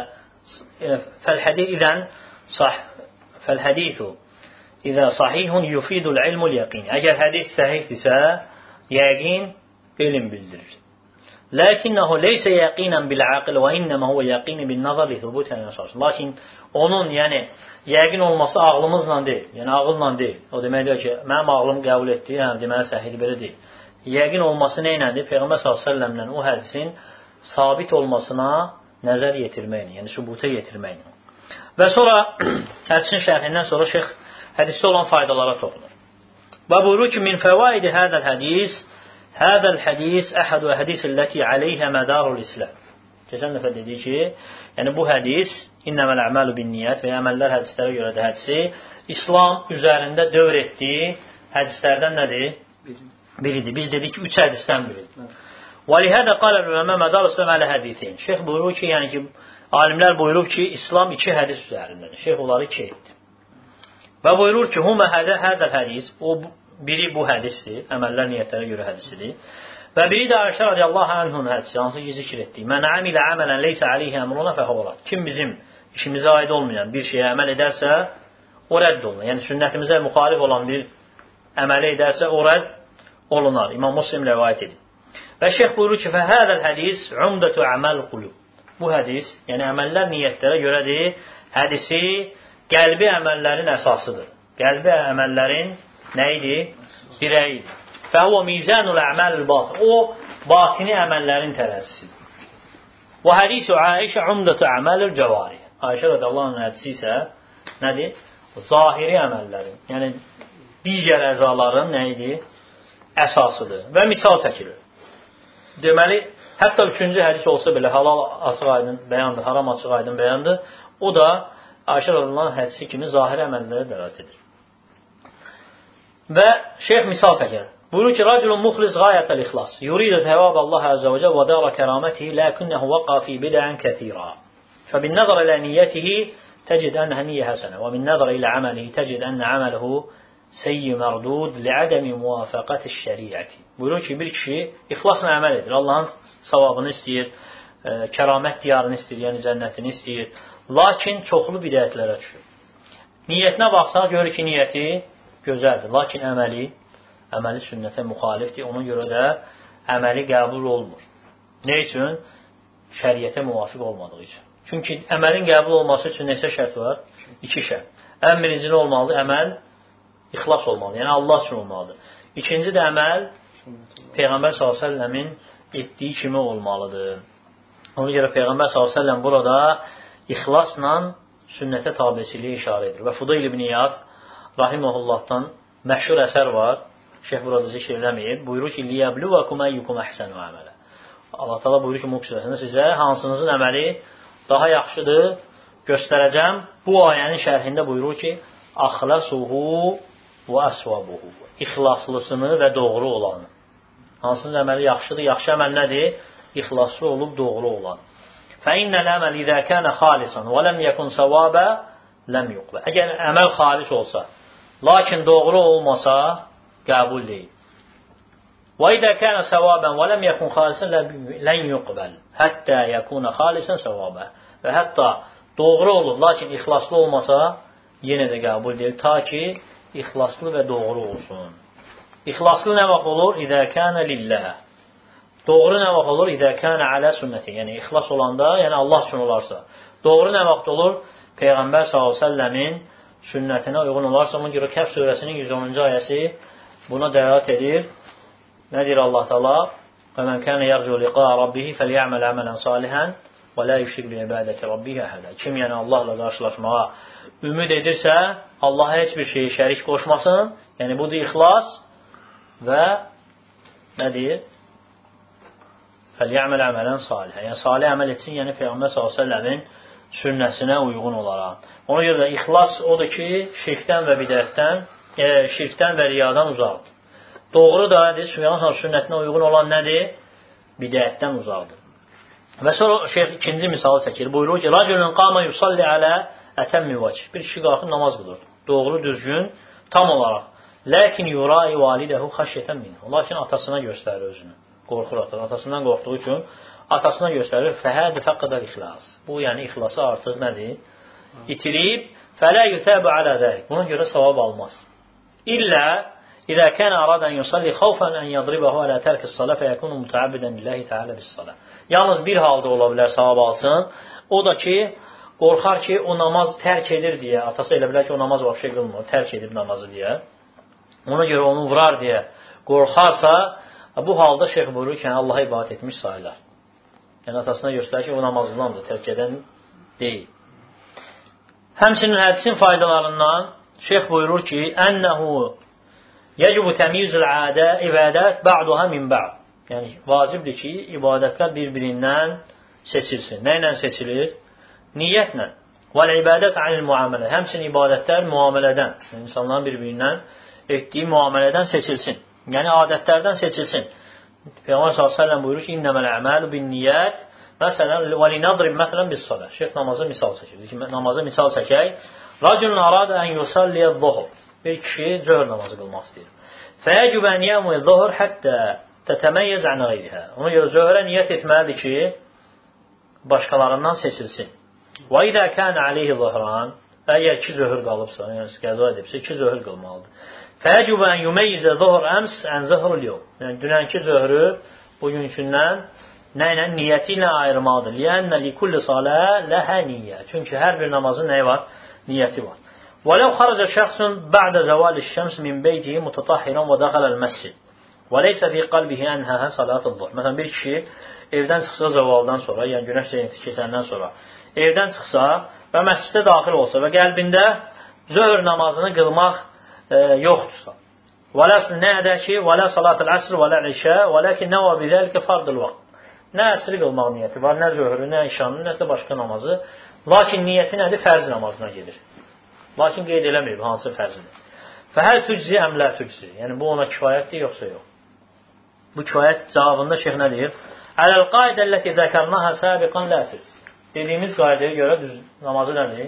[SPEAKER 1] izə sahihun yufidul ilmul yəqin. Əgər hədis səhihdirsə, yəqin elm bildirir. Lakinnehu leysə yəqinən bil-aqil və innəmə huvə yəqini bil-nazar li thubut əsas. Lakin onun yəni yəqin olması ağlımızla deyil. Yəni ağılla deyil. O deməkdir ki, mənim ağlım qəbul etdiyi, həm deməli səhih belə deyil. Yəqin olması nə iləndir? Peyğəmbər s.ə.v-lə o hədisin sabit olmasına nəzər yetirməklə, yəni sübuta yetirməklə. Və sonra hədisin şərhindən sonra şeyx hədisdə olan faydalara toxunur. Və buyurur ki, min fəvaidi hədəl hədis, hədəl hədis əhədu hədisilləti aleyhə mədarul İslam. Keçən dəfə dedik ki, yəni bu hədis, innəməl əməlu bin niyyət və əməllər hədislərə görə də hədisi, İslam üzərində dövr etdiyi hədislərdən nədir? Biridir. Biz dedik ki, 3 hədisdən biridir. وَلِهَذَا قَالَ الْعُلَمَاءُ مَدَارُ الْإِسْلَامِ عَلَى هَدِيثَيْنِ Şeyx buyurur ki, yəni ki, alimlər buyurub ki, İslam 2 hədis üzərindədir. Şeyx onları 2 etdi. Və buyurur ki, humə hədəl hədis, o biri bu hədisdir, əməllər niyyətlərə görə hədisidir. Və biri də Ayşə radiyallahu anhunun hədisi, hansı ki, zikr etdik. Mən amilə əmələn leysə aleyhi əmruna fəhəvrat. Kim bizim işimizə aid olmayan bir şeyə əməl edərsə, o rədd olunur. Yəni, sünnətimizə müxalif olan bir əməli edərsə, o rədd olunar. İmam Muslim rəvayət edir. Və şeyx buyurur ki, fəhədəl hədis umdətü əməl qulub. Bu hədis, yəni əməllər niyyətlərə görədir, hədisi qəlbi əməllərin əsasıdır. Qəlbi əməllərin nə idi? Dirəyidir. Fəhvə mizanul əməl batın. O, batini əməllərin tərəzisidir. Və hədisi Ayşə umdətü əməlül cəvari. Ayşə radiyallahu anh hədisi isə nədir? Zahiri əməllərin, yəni digər əzaların nə idi? Əsasıdır. Və misal çəkilir. Deməli, hətta 3-cü hədis olsa belə halal açıq aydın bəyandır, haram açıq aydın bəyandır. O da Ayşə radiyallahu anh hədisi kimi zahiri əməllərə dəlalət edir. Və şeyx misal çəkir. Buyurur ki, rəculun muxlis qayətəl ixlas. Yuridu təvab Allah əzzə və cəl və dəra kəramətihi ləkinnəhu vəqa fi bidən kəthira. Fəbinnəzər ilə niyyətihi təcid ənə niyyə həsənə və binnəzər ilə əməlihi təcid ənə əməlihu seyyi mərdud liədəmi muvafəqəti şəriəti. Buyurur ki, bir kişi ixlasla əməl edir. Allahın savabını istəyir, kəramət diyarını istəyir, yəni cənnətini istəyir. Lakin çoxlu bidətlərə düşür. Niyyətinə baxsaq, görür ki, niyyəti gözəldir. Lakin əməli sünnətə müxalifdir. Ona görə də əməli qəbul olmur. Ne üçün? Şəriətə müvafiq olmadığı üçün. Çünki əməlin qəbul olması üçün neçə şərt var? 2 şərt. Ən birinci nə olmalıdır? Əməl ixlas olmalıdır. Yəni Allah üçün olmalıdır. İkinci də əməl Peyğəmbər s.ə.v-in etdiyi kimi olmalıdır. Ona görə Peyğəmbər s.ə.v burada ixlasla sünnətə tabiçiliyə işarə edir. Və Fudayl ibn İyad rahiməhullahdan məşhur əsər var. Şeyx burada zikr eləməyib. Buyurur ki, liyəbluvakum əyyukum əhsənu əmələ. Allah Teala buyurur ki, Mulk surəsində sizə hansınızın əməli daha yaxşıdır göstərəcəm. Bu ayənin şərhində buyurur ki, axlasuhu və əsvabuhu. İxlaslısını və doğru olanı. Hansının əməli yaxşıdır? Yaxşı əməl nədir? İxlaslı olub doğru olan. Fəinnəl əməl izə kənə xalisan və ləm yəkun savabə ləm yuqbə. Əgər əməl xalis olsa, lakin doğru olmasa, qəbul deyil. Və izə kənə savabən və ləm yəkun xalisan lən yuqbəl. Həttə yəkunə xalisan savabə. Və hətta doğru olur, lakin ixlaslı olmasa, yenə də qəbul deyil. Ta ki, ixlaslı və doğru olsun. İxlaslı nə vaxt olur? İzə kənə lilləh. Doğru nə vaxt olur? İzə kənə alə sünnəti. Yəni, ixlas olanda, yəni Allah üçün olarsa. Doğru nə vaxt olur? Peyğəmbər s.ə.v-in sünnətinə uyğun olarsa. Ona görə Kəhf surəsinin 110-cu ayəsi buna dəlalət edir. Nə deyir Allah Teala? Və mən kənə yərcu liqa rabbihi fəliyəməl əmələn salihən və lə yüşrik bi ibadəti rabbihi əhədə. Kim yəni Allahla qarşılaşmağa ümid edirsə, Allaha heç bir şeyi şərik qoşmasın. Yəni, budur ixlas və nə deyir? Fəliyəməl əmələn salihən. Yəni, salih əməl etsin, yəni Peyğəmbər s.ə.v-in sünnəsinə uyğun olaraq. Ona görə də ixlas odur ki, şirkdən və bidətdən, şirkdən və riyadan uzaqdır. Doğru da Peyğəmbər sünnətinə uyğun olan nədir? Bidətdən uzaqdır. Və sonra şeyx ikinci misalı çəkir. Buyurur ki, rəculun qama yusalli alə ətəmmi vəcih. Bir kişi qalxıb namaz qılır. Doğru, düzgün, tam olaraq. Lakin yurai validəhu xəşyətən minhu. Lakin atasına göstərir özünü. Qorxur atasından qorxduğu üçün atasına göstərir. Fəhədi fəqqədəl ixlas. Bu, yəni ixlası artıq nədir? İtirib, fələ yutəbu alə dərik. Buna görə savab almaz. İllə İzə kənə aradən yusalli xavfən ən yadribəhu alə tərkis salə fəyəkunu mütəabbidən lillahi tealə bis salə. Yalnız bir halda ola bilər savab alsın. O da ki, qorxar ki, o namaz tərk edir deyə. Atası elə bilər ki, o namaz vəbşə qılmır, tərk edib namazı deyə. Ona görə onu vurar deyə qorxarsa, bu halda şeyx buyurur ki, Allaha ibadət etmiş sayılar. Yəni, atasına göstərir ki, o namazlıdandır, tərk edən deyil. Həmçinin hədisin faydalarından şeyx buyurur ki, ənəhu yəcibu təmiyüzül ibadət ba'duha min ba'd. Yəni, vacibdir ki, ibadətlər bir-birindən seçilsin. Nə ilə seçilir? Niyyətlə. Vəl-ibadət anil muamələ. Həmçinin ibadətlər muamələdən, insanların bir-birindən etdiyi muamələdən seçilsin. Yəni, adətlərdən seçilsin. Peyğəmbər s.ə.v buyurur ki, İnnəməl əməlu bin niyyət. Məsələn, və linadrib məsələn biz salə. Şeyx namazı misal çəkir. Namazı misal çəkək. Racülün aradə ən yusalliyə zuhur. Bir kişi zöhr namazı qılmaq istəyir. Fəyəcübə niyyəmuyə zuhur həttə tətəməyyəz ən qeyrihə. Ona görə zöhrə niyyət etməlidir ki, başqalarından seçilsin. Və idə kənə aleyhi zuhran. Əgər 2 zöhr qalıbsa, yəni qəza edibsə, 2 zöhr qılmalıdır. Fəyəcübə ən yuməyyizə zuhur əms ən zuhrul yom. Yəni, dünənki zöhrü bugünkündən nə ilə? Niyyəti ilə ayırmalıdır. Liənnə likulli salə ləhə niyyə. Çünki hər bir namazın nəyi var? Niyyəti var. وَلَوْ خَرَجَ شَخْصٌ بَعْدَ زَوَالِ الشَّمْسِ مِنْ بَيْتِهِ مُتَطَهِّرًا وَدَخَلَ الْمَسْجِدِ وَلَيْسَ فِي قَلْبِهِ أَنْهَا صَلَاةُ الظُّهْرِ. Məsələn, bir kişi evdən çıxsa zavaldan sonra, yəni günəş zəynəti keçəndən sonra, evdən çıxsa və məscidə daxil olsa və qəlbində zöhr namazını qılmaq yoxdursa. Nə edər ki, وَلَا صَلَاةُ الْعَسْرِ وَلَا الْعِشَاءِ وَلَكِنْ نَوَى بِذَلِكَ فَرْضُ الْوَقْتِ. Nə əsri qılmaq niyyəti var, nə zöhrü, nə işanı, nə də başqa namazı. Lakin niyyəti nədir? Fərz namazına gedir. Lakin qeyd eləməyib, hansı fərzidir. Fəhəl tüczi əmlə tüczi. Yəni, bu ona kifayətdir, yoxsa yox. Bu kifayət cavabında şeyx nə deyir? Ələl-qaidə əlləti zəkərnaha səbiqan lətür. Dediyimiz qaydaya görə namazı nədir?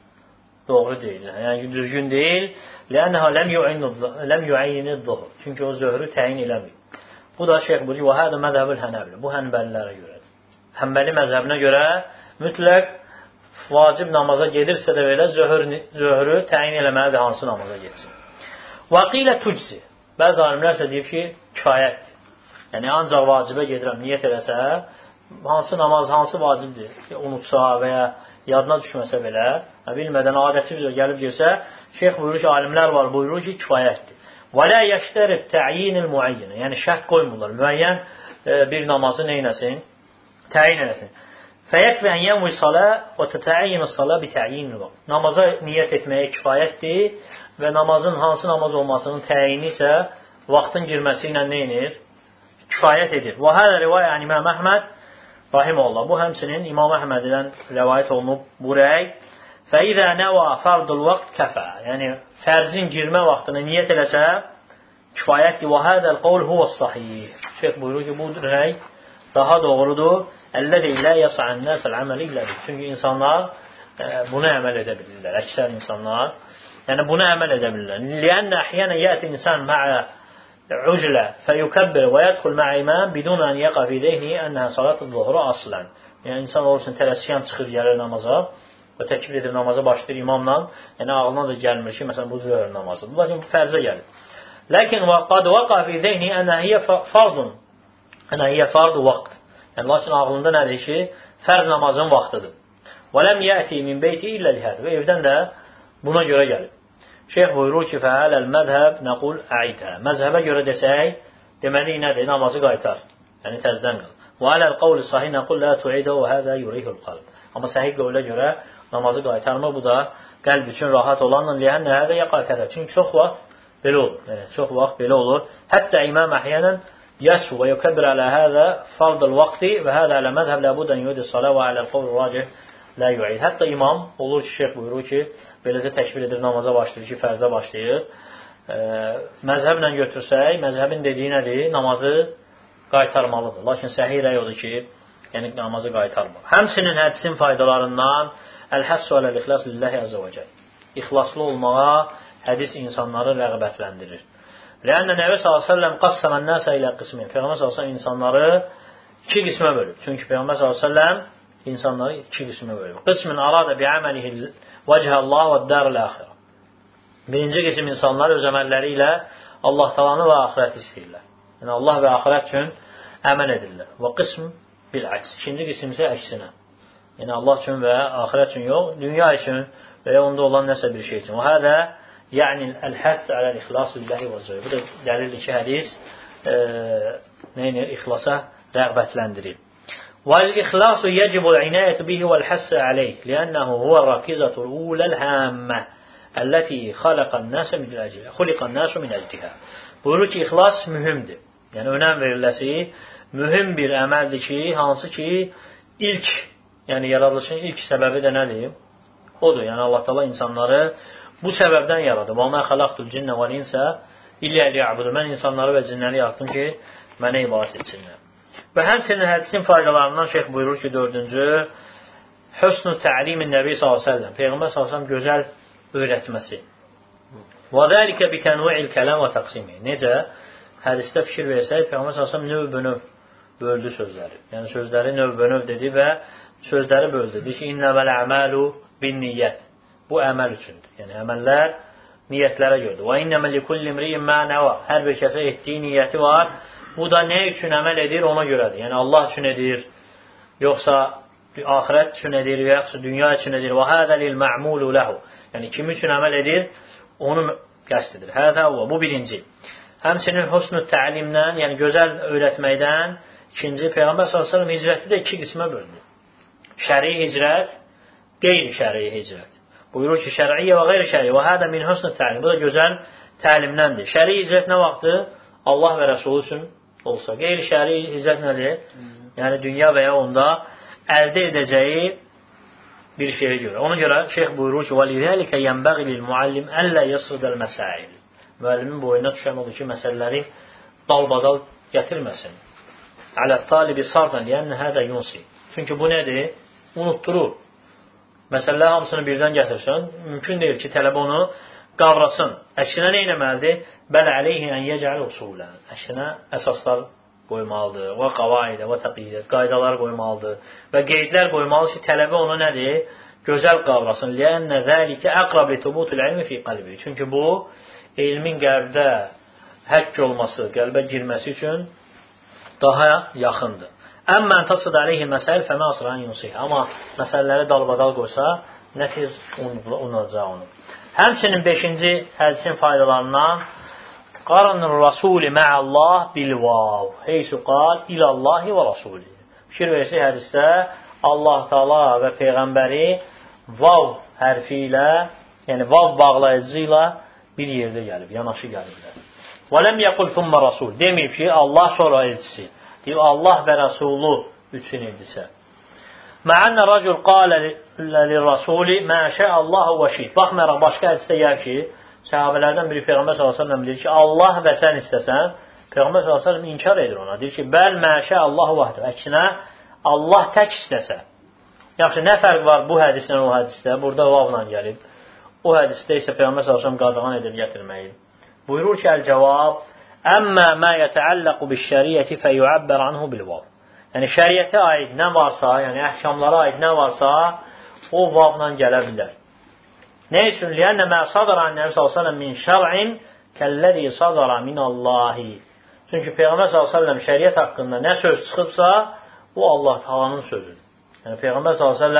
[SPEAKER 1] Doğru deyil. Yəni, düzgün deyil. Lənnəhə ləm yuəyyini zuhur. Çünki o zöhrü təyin eləməyib. Bu da şeyx buyuruyor, və hədə məzəbül hənəbli. Bu hənbəlilərə görədir. Hənbəli məzəbinə görə mütləq vacib namaza gedirsə də belə zöhrü təyin eləməlidir, hansı namaza getsin. Vaqilə tüczi. Bəzi alimlər isə deyib ki, kifayətdir. Yəni, ancaq vacibə gedirəm, niyyət eləsə, hansı namaz, hansı vacibdir ki, unutsa və ya yadına düşməsə belə, bilmədən adəti üzrə gəlib girsə, şeyx buyurur ki, alimlər var, buyurur ki, kifayətdir. Və lə yəştərib tə'yinil müəyyənə. Yəni, şərt qoymurlar. Müəyyən bir namazı neynəsin? Təyin eləsin. Fəyəkvə ən yəmvü salə və tətəəyyinə salə bitəyinil vaqt. Namaza niyyət etməyə kifayətdir və namazın hansı namaz olmasının təyini isə vaxtın girməsi ilə neynir? Kifayət edir. Və hələ rivayə ən İmam Əhməd rahiməllah. Bu həmçinin İmam Əhmədidən rəvayət olunub bu rəy. Fəidə nəvə fərdul vaqt kəfə. Yəni, fərzin girmə vaxtını niyyət eləsə kifayətdir. Və hədəl qovl huvə sahih. Şeyx buyurur ki, bu rəy daha doğrudur. Əllədə ilə yasa'ən nəsəl əməli illədir. Çünki insanlar buna əməl edə bilirlər. Əksər insanlar buna əməl edə bilirlər. Liənnə əhyənə yəti insan mə'ə uclə fəyukəbbir və yədxul mə'ə imam bidun ən yəqa fi deyni ənə salat-ı zuhru aslən. Yəni, insan olursun, tələskən çıxır, gəlir namaza və təkbir edir, namaza başlayır imamla. Yəni, ağlına da gəlmir ki, məsələn, bu zöhr namazıdır. Lakin bu fərzə gəlir. Lakin qad vəqa fi deyni ənə hiyə fardu vaqt. Yəni, lakin ağlında nədir ki, fərz namazın vaxtıdır. Və ləm yəti min beyti illə lihədir. Və evdən də buna görə gəlib. Şeyx buyurur ki, fəhələl məzhəb nəqul əidə. Məzhəbə görə desək, deməli nədir? Namazı qaytar. Yəni, təzdən qıl. Və aləl qavli sahih nəqul lə tuidə və hədə yurihul qalb. Amma səhih qavlə görə namazı qaytarmır. Bu da qəlb üçün rahat olanla lihənnə hədə yəqakətə. Çünki çox vaxt belə olur. Çox vaxt belə olur. Hətta imam əhyənən يسهو ويكبر على هذا فرض الوقت وهذا على مذهب لابد أن يؤدي الصلاة وعلى القول الراجح لا يعيد. Hətta imam olur ki, şeyx buyurur ki, beləcə təkbir edir, namaza başlayır ki, fərzə başlayır. Məzhəblə götürsək, məzhəbin dediyi nədir? Namazı qaytarmalıdır. Lakin səhih rəy odur ki, yəni namazı qaytarmır. Həmçinin hədisin faydalarından əl-həssu aləl-ixlas lillahi azza və cəl. İxlaslı olmağa hədis insanları rəğbətləndirir. Lənnə Nəbi s.ə.v qassəmən nəsə ilə qismin. Peyğəmbər s.ə.v insanları 2 qismə bölüb. Çünki Peyğəmbər s.ə.v insanları 2 qismə bölüb. Qismin aradə bi'əməlihi vəcəhəllah və dərl-əxirə. Birinci qism insanlar öz əməlləri ilə Allah talanı və axirət istəyirlər. Yəni Allah və axirət üçün əməl edirlər. Və qism bil-əks. İkinci qism isə əksinə. Yəni Allah üçün və axirət üçün yox, dünya üçün və ya onda olan nəsə bir şey üçün. Və hədə yəni əl-hədd aləl-ixlas lillahi və zəyə. Bu da dəlildir ki, hədis ixlasa rəğbətləndirir. وَالْإِخْلَاصُ يَجِبُ الْعِنَايَةُ بِهِ وَالْحَسَّ عَلَيْهِ لِأَنَّهُ هُوَ الرَّكِيزَةُ الْأُولَى الْهَامَّةِ الَّتِي خَلَقَ النَّاسَ مِنْ أَجْلِهَا. Buyurur ki, ixlas mühümdür. Yəni, önəm veriləsi mühüm bir əməldir ki, hansı ki, ilk, yəni yaradılışın ilk səbəbi də nədir? Odur, yəni Allah Teala insanları bu səbəbdən yaradı. وَمَا خَلَقْتُ الْجِنَّ وَالْإِنْسَ إِلَّا لِيَعْبُدُونَ. Mən insanları və cinləri yarattım ki, mənə ibadət etsinlər. Və həmçinin hədisin faydalarından şeyx buyurur ki, 4-cü, husnu tə'limin Nəbi s.ə.v. Peyğəmbər s.ə.v. gözəl öyrətməsi. Və zəlikə bi tənvi'il kələm və təqsimi. Necə? Hədisdə fikir versək, Peyğəmbər s.ə.v. növ-bönöv böldü sözləri. Yəni sözləri növ-bönöv dedi və sözləri böldü. Dedi ki, innəməl əməlu bin niyyət. Bu əməl üçündür. Yəni əməllər niyyətlərə gördür. Və innəməl likulli imri'in mə nəvə. Hər bir kəsə etdiyi niyyəti var. Bu da nə üçün əməl edir, ona görədir. Yəni Allah üçün edir, yoxsa axirət üçün edir, yoxsa dünya üçün edir. Və həzə lil mə'mulu ləhu. Yəni kim üçün əməl edir, onu qəsd edir. Həzə və bu birinci. Həmçinin husnu tə'limdən, yəni gözəl öyrətməkdən, ikinci, Peyğəmbər s.ə.v. hicrəti də iki qismə böldü. Şəri hicrət, qeyri-şəri hicrət. Buyurur ki, şər'iyyə və qeyri-şəri və hədə min husnu tə'lim. Bu da gözəl təlimdəndir. Şəri hicrət nə vaxtdır? Allah və Rəsulü üçün olsa. Qeyri-şəri hicrət nədir? Yəni dünya və ya onda əldə edəcəyi bir şeyə görə. Ona görə şeyx buyurur ki, وَلِذَلِكَ يَنْبَغِ لِلْمُعَلِّمْ أَلَّا يَصْرِدَ الْمَسَائِلِ. Müəllimin boyuna düşən odur ki, məsələləri dalbadal gətirməsin. Alət talibi sardan liyənə hədə yunsi. Çünki bu nədir? Unutturur. Məsələlər hamısını birdən gətirsən, mümkün deyil ki, tələbə onu qavrasın. Əksinə nə etməlidir? Bələ əleyhi ən yəcəl usulən. Əksinə əsaslar qoymalıdır. Və qavaidə və təqidət. Qaydalar qoymalıdır. Və qeydlər qoymalıdır ki, tələbə onu nədir? Gözəl qavrasın. Liyənə zəlikə əqrab li tubutul ilmi fi qalbi. Çünki bu, elmin qəlbdə həkk olması, qəlbə girməsi üçün daha yaxındır. Əmmən tasıd əleyhi məsəl fəmə asıran yusih. Amma məsələləri dalbadal qoysa, nə tez unutacaq onu. Həmçinin 5-ci hədisin faydalarından qaranır rasuli mə'əllah bilvav. Heysu qal ilallahi və rasuli. Fikir verisi hədisdə Allah Taala və Peyğəmbəri vav hərfi ilə, yəni vav bağlayıcı ilə bir yerdə gəlib, yanaşı gəliblər. Və ləm yəqul thumma rasul. Deməyib ki, Allah sonra elçisi. Deyib, Allah və Rəsulu üçün elçisə. Mə'ənnə racul qalə lirrasuli məşə Allahu və şid. Baxmayaraq, başqa hədisdə gəlir ki, səhabələrdən biri Peyğəmbər s.ə.v. deyir ki, Allah və sən istəsən, Peyğəmbər s.ə.v. inkar edir ona. Deyir ki, bəl məşə Allahu vəhdə. Əksinə, Allah tək istəsə. Yaxşı, nə fərq var bu hədislə o hədisdə? Burada vavla gəlib. O hədisdə isə Peyğəmbər s.ə.v. qadağan edir gətirməyi. Buyurur ki, əl-cavab, əmmə mə yətəəlləqu biş-şəriyyəti fəyuəbbər anhu bil-vav. Yəni, şəriyyətə aid nə varsa, yəni əhkamlara aid nə varsa, o vavla gələ bilər. Nə üçün? Liyənnə mə sadaran Nəbi s.ə.v. min şər'in kəlləzi sadara minallahi. Çünki Peyğəmbər s.ə.v. şəriyyət haqqında nə söz çıxıbsa, o Allah Taalanın sözüdür. Yəni, Peyğəmbər s.ə.v.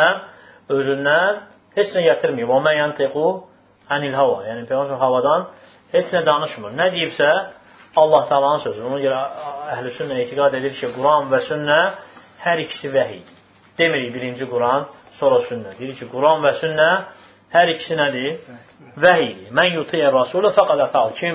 [SPEAKER 1] özündən heç nə gətirməyib. O mən yantiqu anil hava. Yəni, Peyğəmbər havadan heç nə danışmır. Nə deyibsə, Allah Taalanın sözü. Ona görə əhl-i sünnə etiqad edir ki, Quran və sünnə hər ikisi vəhiy. Demirik birinci Quran, sonra sünnə. Deyir ki, Quran və sünnə hər ikisi nədir? Vəhiydir. Mən yutiyə rasulü fəqad əfəl. Kim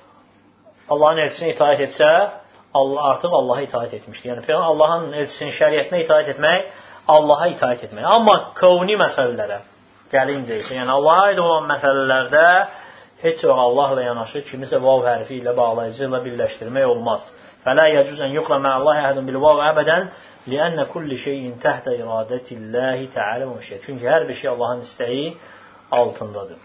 [SPEAKER 1] Allahın elçisini itaət etsə, artıq Allaha itaət etmişdir. Yəni, Allahın elçisinin şəriyyətinə itaət etmək, Allaha itaət etmək. Amma kavni məsələlərə gəlincə isə, yəni Allaha aid olan məsələlərdə heç vaxt Allahla yanaşı kimisə vav hərfi ilə bağlayıcı ilə birləşdirmək olmaz. Fələ yəcüzən yuqla mə'allahi əhədun bil vav əbədən liənnə kulli şeyin təhtə iradətilləhi təalə və məşiyyət. Çünki hər bir şey Allahın istəyi altındadır.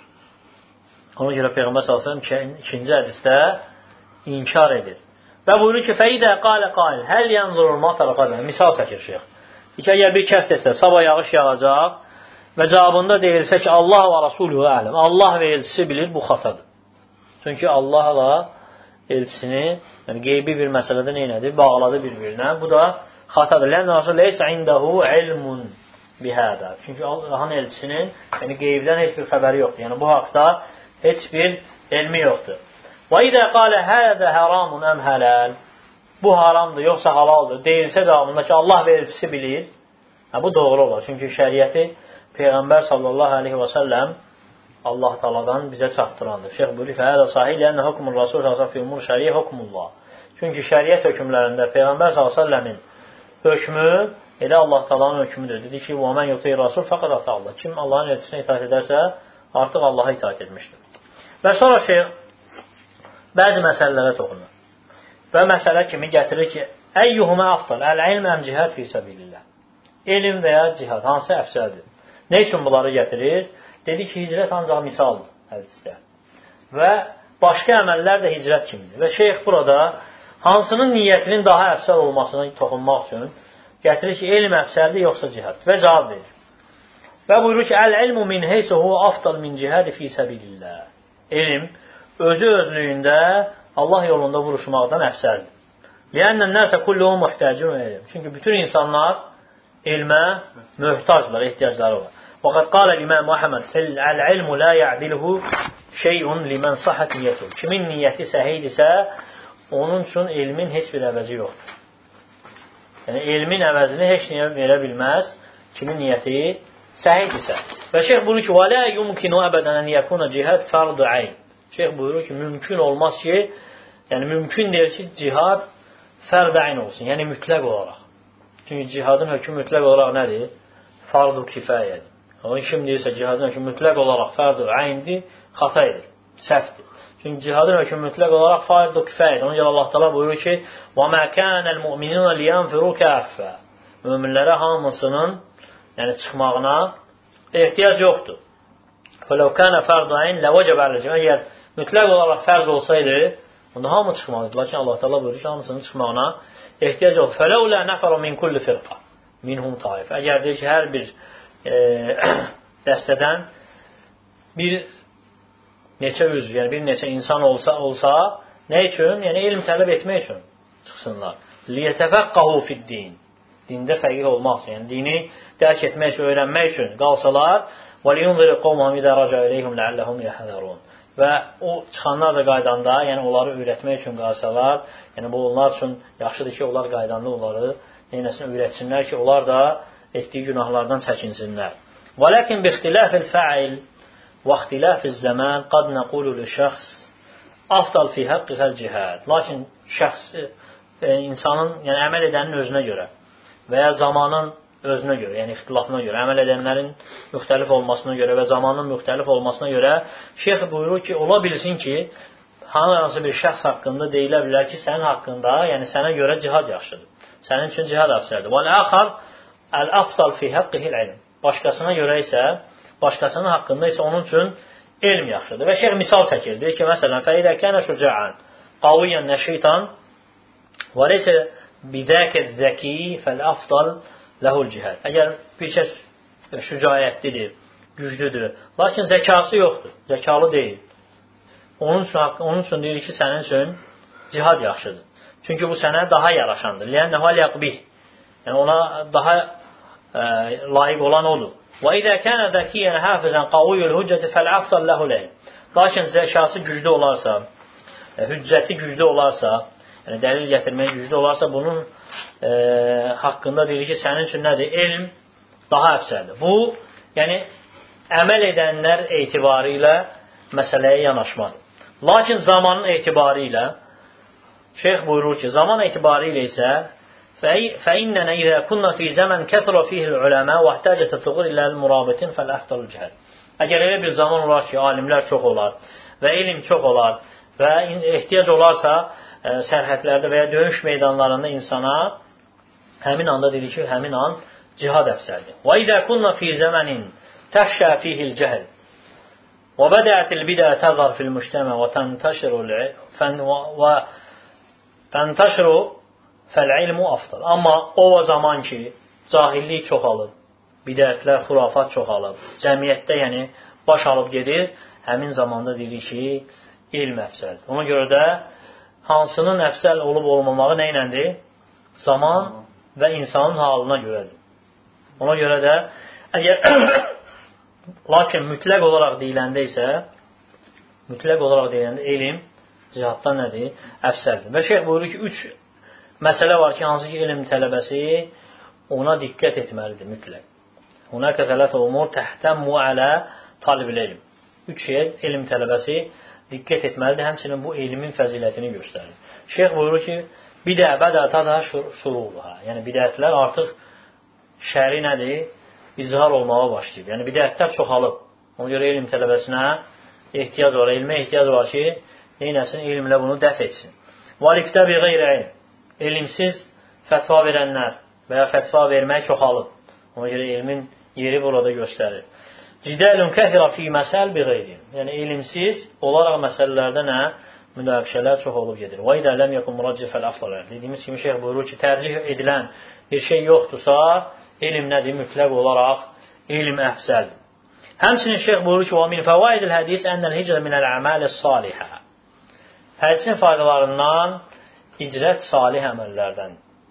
[SPEAKER 1] Ona görə Peyğəmbər s.ə.v. ikinci hədisdə inkar edir. Və buyurur ki, fəidə qalə qail, həl yanzurur matara qadən. Misal çəkir şeyx. Əgər bir kəs desə, sabah yağış yağacaq və cavabında deyilsə ki, Allah və Rasulü ələm. Allah və elçisi bilir, bu xatadır. Çünki Allahla elçisini, yəni qeybi bir məsələdə neynədir? Bağladı bir-birinə. Bu da xatadır. Lən Rasul leysə indəhu ilmun bihədə. Çünki Allahın elçisinin yəni qeybdən heç bir xəbəri yoxdur. Yəni bu haqda heç bir elmi yoxdur. Və idə qalə hədə haramun əm hələl. Bu haramdır, yoxsa halaldır. Deyilsə cavabında ki, Allah və elçisi bilir. Bu doğru olur. Çünki şəriəti Peyğəmbər sallallahu aleyhi və səlləm Allah Taala'dan bizə çatdırandır. Şeyx buyurur ki, hədə sahih lənə hukmur Rasul sallallahu aleyhi və şəriyə hukmullah. Çünki şəriət hökmlərində Peyğəmbər sallallahu aleyhi və səlləmin hökmü elə Allah Taala'nın hökmüdür. Dedi ki, və mən yutiyir Rasul fəqad Allah. Kim Allahın elçisinə itaat edərsə, artıq Allaha itaat etmişdir. Və sonra şeyx bəzi məsələlərə toxunur. Və məsələ kimi gətirir ki, əyyuhumə afdal, əl-ilm əm cihad fi səbilillah. Elm və ya cihad, hansı əfsəldir? Nə üçün bunları gətirir? Dedi ki, hicrət ancaq misaldır hədisdə. Və başqa əməllər də hicrət kimidir. Və şeyx burada hansının niyyətinin daha əfsəl olmasına toxunmaq üçün gətirir ki, elm əfsəldir, yoxsa cihad. Və cavab verir. Və buyurur ki, əl-ilmu min heysə huva afdal min cihadi fi səbilillah. Elm özü özlüyündə Allah yolunda vuruşmaqdan əfsəldir. Liənnən nəsə kulluhu muhtəcun elm. Çünki bütün insanlar elmə möhtaclar, ehtiyacları var. Vəqəd qalə İmam Əhməd, əl-ilmu la ya'diluhu şeyun limən sahət niyyətuhu. Kimin niyyəti səhidirsə, onun üçün elmin heç bir əvəzi yoxdur. Yəni, elmin əvəzini heç niyə verə bilməz, kimin niyyəti səhidirsə. Və şeyh buyurur ki, وَلَا يُمْكِنُ أَبَدًا أَنْ يَكُونَ cihad فَرْضُ عَيْنِ. Şeyh buyurur ki, mümkün olmaz ki, yəni mümkün deyil ki, cihad fərd əyn olsun, yəni mütləq olaraq. Çünki cihadın hökmü mütləq olaraq nədir? Fardu kifayədir. Onun kim deyirsə cihadın hökmü mütləq olaraq fardu əyndir, xata edir, səhvdir. Çünki cihadın hökmü mütləq olaraq fardu kifayədir. Ona görə Allah Teala buyurur ki, وَمَا كَانَ الْمُؤْمِنُونَ لِيَنْفِرُوا كَافَّةً. Möminlərə hamısının yəni çıxmağına ehtiyac yoxdur. فَلَوْ كَانَ فَرْضُ عَيْنٍ لَوَجَبَ عَلَى الْجَمِيعِ. Əgər mütləq olaraq fərz olsaydı, onda hamı çıxmalıdır. Lakin Allah Teala buyurur ki, hamısının çıxmağına ehtiyac yoxdur. فَلَوْلَا نَفَرُ مِنْ كُلِّ فِرْقَةٍ مِنْهُمْ طَائِفَةٌ. Əgər deyir ki, hər bir dəstədən bir neçə üzv, yəni bir neçə insan olsa, nə üçün? Yəni elm tələb etmək üçün çıxsınlar. لِيَتَفَقَّهُ فِي الدِّينِ. Dində fəqih olmaq üçün, yəni dini dərk etmək üçün, öyrənmək üçün qalsalar, وَلِيُنْذِرِ قَوْمَهُمْ إِذَا رَجَعُوا إِلَيْهِمْ لَعَلَّهُمْ يَحْذَرُونَ. Və o çıxanlar da qaydanda, yəni onları öyrətmək üçün qalsalar, yəni bu onlar üçün yaxşıdır ki, onlar qaydanda onları neynəsin öyrətsinlər ki, onlar da etdiyi günahlardan çəkinsinlər. وَلَكِنْ بِاخْتِلَافِ الْفَعِلِ وَاخْتِلَافِ الزَّمَانِ قَدْ نَقُولُ لِشَخْص أَفْضَلْ فِي حَقِّهَا الْجِهَادِ. Lakin şəxs, insanın, yəni əməl edənin özünə görə və ya zamanın özünə görə, yəni ixtilafına görə, əməl edənlərin müxtəlif olmasına görə və zamanın müxtəlif olmasına görə şeyx buyurur ki, ola bilsin ki, hansı bir şəxs haqqında deyilə bilər ki, sənin haqqında, yəni sənə görə cihad yaxşıdır. Sənin üçün cihad əfsəldir. وَالْآخَرْ الْأَفْضَلْ فِي حَقِّهِ الْعِلْمِ. Başqasına görə isə, başqasının haqqında isə onun üçün elm yaxşıdır. Və şeyx misal çəkir. Deyir ki, məsələn, فَإِذَا كَانَ شُجَاعًا قَوِيًّا نَشِيطًا وَلَيْسَ بِذَاكَ الذَّكِي فَالْأَفْضَلْ لَهُ الْجِهَادِ. Əgər bir kəs şücaətlidir, güclüdür, lakin zəkası yoxdur, zəkalı deyil. Onun üçün deyir ki, sənin üçün cihad yaxşıdır. Çünki bu sənə daha yaraşandır. لِيَنَّهُ الْيَقْبِهِ. Yəni ona daha layiq olan odur. وَإِذَا كَانَ ذَكِيًّا حَافِظًا قَوِيُّ الْحُجَّةِ فَالْأَفْضَلُ لَهُ الْعِلْمُ. Lakin zəkası güclü olarsa, hüccəti güclü olarsa, yəni dəlil gətirməyə güclü olarsa, bunun haqqında deyir ki, sənin üçün nədir? Elm daha əfsəldir. Bu, yəni əməl edənlər etibarı ilə məsələyə yanaşmadır. Lakin zamanın etibarı ilə şeyx buyurur ki, zaman etibarı ilə isə فَإِنَّنَا إِذَا كُنَّا فِي زَمَنْ كَثْرَ فِيهِ الْعُلَمَاءُ وَاحْتَاجَتْ الثُّغُورِ إِلَى الْمُرَابِطِينَ فَالْأَفْضَلُ الْجِهَادُ. Əgər elə bir zaman olar ki, alimlər çox olar və elm çox olar və ehtiyac olarsa sərhədlərdə və ya döyüş meydanlarında insana həmin anda deyir ki, həmin an cihad əfsəldir. وَإِذَا كُنَّا فِي زَمَنٍ تَخْشَى فِيهِ الْجَهْلِ وَبَدَأَتِ الْبِدْعَةُ تَظْهَرُ فِي الْمُجْتَمَعِ وَتَنْتَشِرُ فَالْعِلْمُ أَفْضَلُ. Amma o zaman ki, cahillik çoxalıb, bidətlər, xurafat çoxalıb, cəmiyyətdə yəni baş alıb gedir, həmin zamanda deyir ki, elm əfsəldir. Ona görə də hansının əfsəl olub olmamağı nə iləndir? Zaman və insanın halına görədir. Ona görə də əgər lakin mütləq olaraq deyiləndə isə elm cihaddan nədir? Əfsəldir. Və şeyx buyurur ki, 3 məsələ var ki, hansı ki elm tələbəsi ona diqqət etməlidir mütləq. Hunaka thalath umur tahtammu ala talibil ilm. 3 şey elm tələbəsi diqqət etməlidir, həmçinin bu elmin fəzilətini göstərir. Şeyx buyurur ki, bidətə şuruha. Yəni bidətlər artıq şəri nədir? İzhar olmağa başlayıb. Yəni bidətlər çoxalıb. Ona görə elm tələbəsinə ehtiyac var, elmə ehtiyac var ki, neynəsin, elmlə bunu dəf etsin. Valikdə bi qeyri ilm. Elmsiz fətva verənlər və ya fətva vermək çoxalıb. Ona görə elmin yeri burada göstərir. Cidəlun kəthira fi məsəl bi qeyri. Yəni elmsiz olaraq məsələlərdə nə? Münaqişələr çox olub gedir. Və idə ləm yəkun muraccifəl afdalər. Dediyimiz kimi şeyh buyurur ki, tərcih edilən bir şey yoxdursa, elm nədir? Mütləq olaraq elm əfzəldir. Həmçinin şeyh buyurur ki, və min fəvaidil hədis ənəl hicrə minəl əməli salihə. Hədisin faydalarından hicrət salih əməllərdən.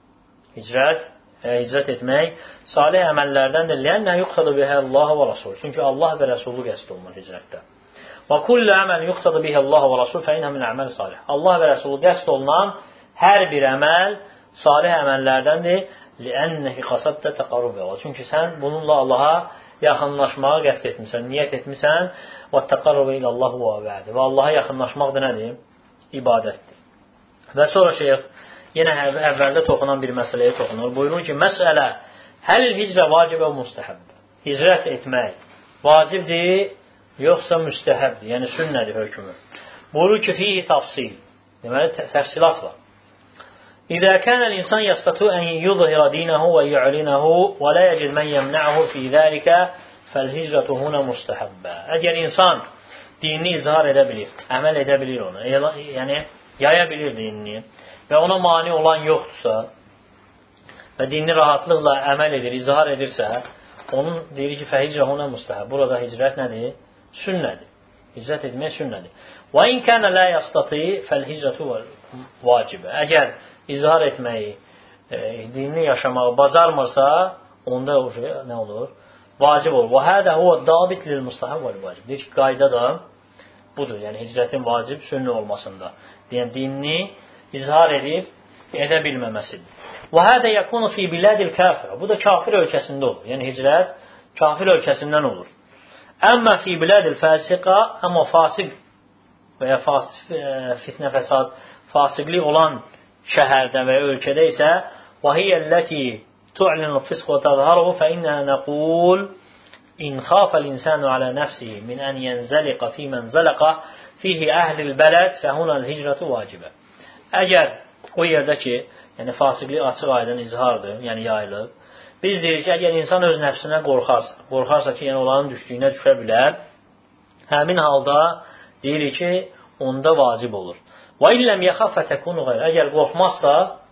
[SPEAKER 1] Hicrət etmək salih əməllərdəndir. Lənnə yuqtadı bihə Allah və Rasul. Çünki Allah və Rəsulü qəsd olunur hicrətdə. Və kullu əməl yuqtadı bihə Allah və Rasul fəinə min əməl salih. Allah və Rəsulü qəsd olunan hər bir əməl salih əməllərdəndir. Lənnəki qasaddə təqarrub yola. Çünki sən bununla Allaha yaxınlaşmağa qəsd etmirsən, niyyət etmirsən. Və təqarrub ilə Allah və vədi. Və Allaha yaxınlaşmaq da nədir? İbadətdir. Və sonra şeyh yenə əvvəldə toxunan bir məsələyə toxunur. Buyurur ki, məsələ həl hicrə vacibə və müstəhəb. Hicrət etmək vacibdir, yoxsa müstəhəbdir, yəni sünnədir hökmü. Buyurur ki, fihi tafsil. Deməli, təfsilat var. İzə kənəl insan yəstatu ən yuzhira dinəhu və yu'linəhu və lə yəcid mən yəmnəhu fi zəlikə fəl-hicrətu hunə müstəhəbbə. Əgər insan dinini izhar edə bilir, əməl edə bilir onu, yəni yaya bilir dinini və ona mani olan yoxdursa və dinini rahatlıqla əməl edir, izhar edirsə, onun deyir ki, fəhicrə hunə müstəhəb. Burada hicrət nədir? Sünnədir. Hicrət etmək sünnədir. Və in kənə lə yəstati fəl-hicrətu vacibə. Əgər izhar etməyi, dinini yaşamağı bacarmırsa, onda nə olur? Vacib olur. Və hədə huvə dabit lil müstəhəb vəl vacib. Deyir ki, qayda da budur. Yəni hicrətin vacib, sünnə olmasında. Yəni dinini izhar edib edə bilməməsidir. Və hədə yəkunu fi bilədil kafirə. Bu da kafir ölkəsində olur. Yəni hicrət kafir ölkəsindən olur. Əmmə fi bilədil fəsiqa, amma fasiq və ya fitnə fəsad, fasiqlik olan şəhərdə və ya ölkədə isə və hiyyəlləti tu'linu fisq və tazharuhu fə innə nəqul in xafəl insanu alə nəfsihi min ən yənzəliqə fi mən zələqə fihi əhlil bələd fəhunəl hicrətu vacibə. Əgər o yerdə ki, yəni fasiqlik açıq aydın izhardır, yəni yayılıb, biz deyirik ki, əgər insan öz nəfsinə qorxarsa ki, yəni onların düşdüyünə düşə bilər, həmin halda deyirik ki, onda vacib olur. Və illəm yəxafə təkunu qayr. Əgər qorxmazsa,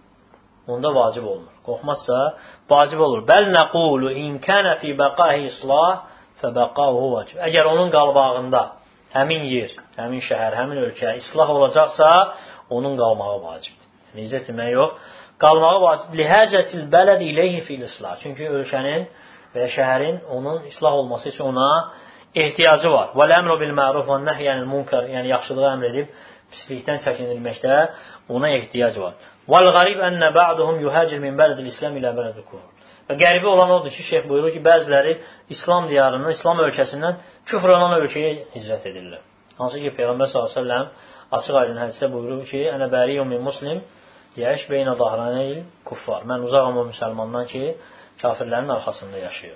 [SPEAKER 1] onda vacib olmur. Qorxmazsa, vacib olur. Bəl nəqulu in kənə fi bəqahi islah fə bəqahu vacib. Əgər onun qalbağında həmin yer, həmin şəhər, həmin ölkə islah olacaqsa, onun qalmağı vacibdir. Hicrət etmək yox. Qalmağı vacib. Lihəcətil bələd iləyhi fil islah. Çünki ölkənin və şəhərin onun islah olması üçün ona ehtiyacı var. Və ləmru bil məruf və nəhyənil munkar. Yəni yaxşılığı əmr edib pislikdən çəkinilməkdə ona ehtiyac var. Vəl-qarib ənə ba'duhum yuhacir min bələd-il İslam ilə bələd-il kufr. Və qəribi olan odur ki, şeyh buyurur ki, bəziləri İslam diyarından, İslam ölkəsindən küfr olan ölkəyə hicrət edirlər. Hansı ki, Peyğəmbər s.ə.v açıq aydın hədisə buyurur ki, ənə bəriyum min muslim yəş beynə dahraneyil kuffar. Mən uzaqam o müsəlmandan ki, kafirlərin arxasında yaşayır.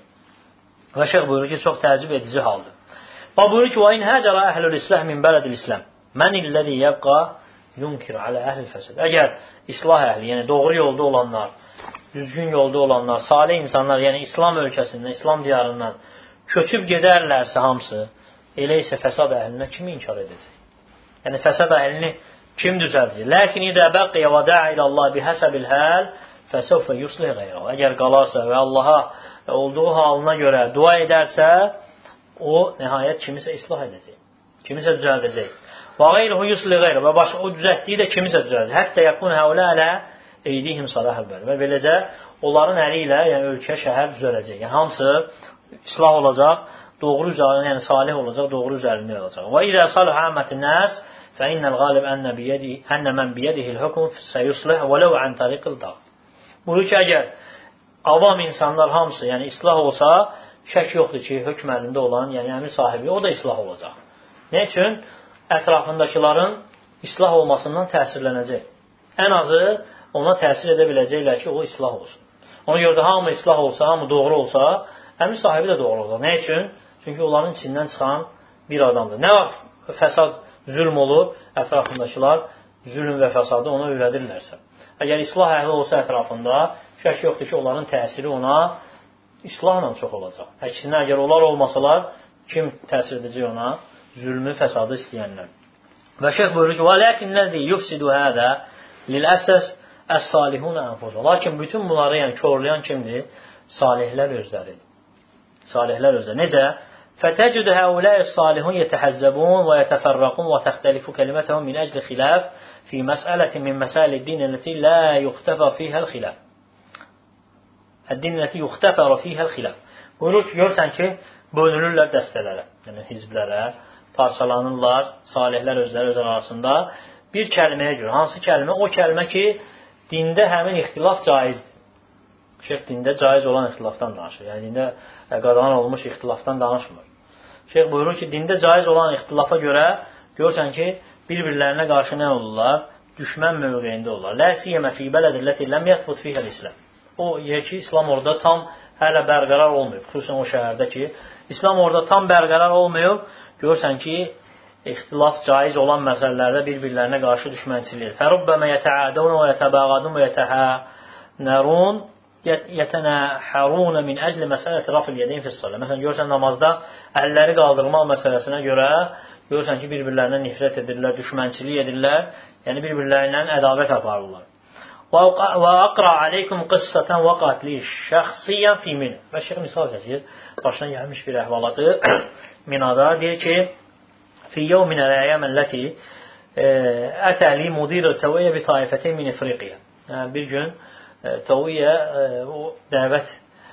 [SPEAKER 1] Və şeyh buyurur ki, çox təəccüb edici haldır. Və buyurur ki, və in həcərə əhlül islah min bələd-il İslam. Mən illəzi yəbqa yunkir alə əhl-i fəsəd. Əgər islah əhli, yəni doğru yolda olanlar, düzgün yolda olanlar, salih insanlar, yəni İslam ölkəsindən, İslam diyarından köçüb gedərlərsə hamısı, elə isə fəsad əhlinə kimi inkar edəcək? Yəni fəsad əhlini kim düzəldəcək? Ləkin idə bəqqiyə və dəə ilə Allah bihəsəbil həl fəsəvfə yuslih qeyrə. Əgər qalarsa və Allaha olduğu halına görə dua edərsə, o nəhayət kimisə islah edəcək, kimisə düzəldəcək. Və qeyruhu yusli qeyru. Və başqa o düzəltdiyi də kimisə düzəldir. Hətta yakun həulə ələ eydihim salahəl bəl. Və beləcə onların əli ilə, yəni ölkə, şəhər düzələcək. Yəni hamısı islah olacaq, doğru üzərində, yəni salih olacaq, doğru üzərində olacaq. Və idə salih əmətin nəs fə innəl qalib ənə mən biyədihil hökum səyuslih və ləv ən tariqil dağ. Buyurur ki, əgər avam insanlar hamısı, yəni islah olsa, şək yoxdur ki, hökm əlində olan, yəni əmir sahibi, o da islah olacaq. Nə üçün? Ətrafındakiların islah olmasından təsirlənəcək. Ən azı ona təsir edə biləcəklər ki, o islah olsun. Ona görə də hamı islah olsa, hamı doğru olsa, əmir sahibi də doğru olacaq. Nə üçün? Çünki onların içindən çıxan bir adamdır. Nə vaxt fəsad, zülm olur, ətrafındakılar zülm və fəsadı ona öyrədirlərsə. Əgər islah əhli olsa ətrafında, şək yoxdur ki, onların təsiri ona islahla çox olacaq. Əksinə, əgər onlar olmasalar, kim təsir edəcək ona? Zülmü, fəsadı istəyənlər. Və şeyx buyurur ki, وَلَكِنْ الَّذِي يُفْسِدُ هَذَا لِلْأَسَسِ الصَّالِحُونَ أَنْفُسَهُمْ. Lakin bütün bunları, yəni körləyən kimdir? Salihlər özləridir. Salihlər özləri. Necə? فَتَجُدُ هَؤُلَاءِ الصَّالِحُونَ يَتَحَزَّبُونَ وَيَتَفَرَّقُونَ وَتَخْتَلِفُ كَلِمَتُهُمْ مِنْ أَجْلِ خِلَافٍ فِي مَسْأَلَةٍ مِنْ مَسَائِلِ الدِّينِ الَّتِي لَا يُخْتَفَرُ فِيهَا الْخِلَافُ. الدِّينِ الَّتِي يُخْتَفَرُ فِيهَا الْخِلَافُ. Buyurur ki, görürsən ki, bölünürlər dəstələrə, yəni hizblərə, parçalanırlar, salihlər özləri öz arasında bir kəlməyə görə. Hansı kəlmə? O kəlmə ki, dində həmin ixtilaf caizdir. Şeyx dində caiz olan ixtilafdan danışır. Yəni, dində qadağan olmuş ixtilafdan danışmır. Şeyx buyurur ki, dində caiz olan ixtilafa görə görürsən ki, bir-birlərinə qarşı nə olurlar? Düşmən mövqeyində olurlar. Lə siyyəmə fi bələdilləti ləm yətfud fihəl-İslam. O yer ki, İslam orada tam hələ bərqərar olmuyor. Xüsusən o şəhərdə ki, İslam orada tam bərqərar olmuyor. Görürsən ki, ixtilaf caiz olan məsələlərdə bir-birlərinə qarşı düşmənçilik. Fərubbəmə yətəədun və yətəbəğadun və yətənəhərun min əcli məsələti rafil yədin fissalə. Məsələn, görürsən namazda əlləri qaldırmaq məsələsinə görə görürsən ki, bir-birlərinə nifrət edirlər, düşmənçilik edirlər, yəni bir-birlərinə ədavət aparırlar. Və aqra aleykum qıssatan vaqatli şəxsiyyən fi min. Və şeyx misal çəkir, başına gəlmiş bir əhvalatı Minada deyir ki, fi yevmin əl-əyyəm əlləti ətəli mudir-i təviyyə bi taifətin min İfriqiyə. Bir gün Təviyyə o dəvət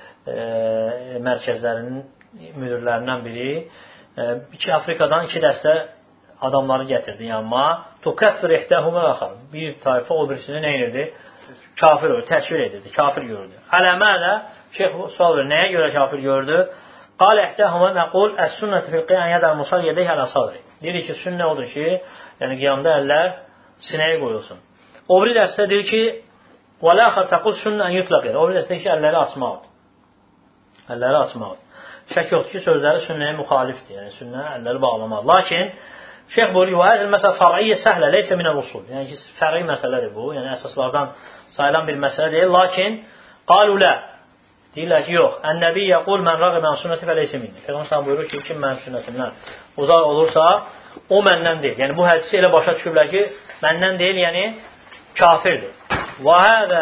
[SPEAKER 1] mərkəzlərinin müdürlərindən biri Afrikadan 2 dəstə adamları gətirdi yanıma. Tukəffir ihtəhumə axar. Bir tayfa o birisini nə edirdi? Kafir olur, təşvir edirdi, kafir gördü. Ələmələ, şeyx sual verir, nəyə görə kafir gördü? Qal ihtəhumə nəqul əs-sünnəti fil qiyam yədəl musal yədək hələ sadri. Deyir ki, sünnə odur ki, yəni qiyamda əllər sinəyə qoyulsun. O biri dəstə deyir ki, وَلَاخَرْ تَقُلْ سُنَّ أَنْ يُطْلَقِيَ. O birisi ki, əlləri açmaqdır. Əlləri açmaqdır. Şək yoxdur ki, sözləri sünnəyə müxalifdir. Yəni, sünnə əlləri bağlamaqdır. Lakin, şeyx buyuruyor, وَهَذِلْ مَسَلَ فَرْعِيَّ سَهْلَ لَيْسَ مِنَ الْوُصُولِ. Yəni ki, fər'i məsələdir bu. Yəni, əsaslardan sayılan bir məsələ deyil. Lakin, قَالُوا لَا. Deyirlər ki, yox. Ən-nəbi yəqul mən rəqib ən sünnəti fələysə minni. Peyğəmbər buyurur ki, kim mənim sünnətimdən uzaq olursa, o məndən deyil. Yəni, bu hədisi elə başa düşürlər ki, məndən deyil, yəni kafirdir. Və hədə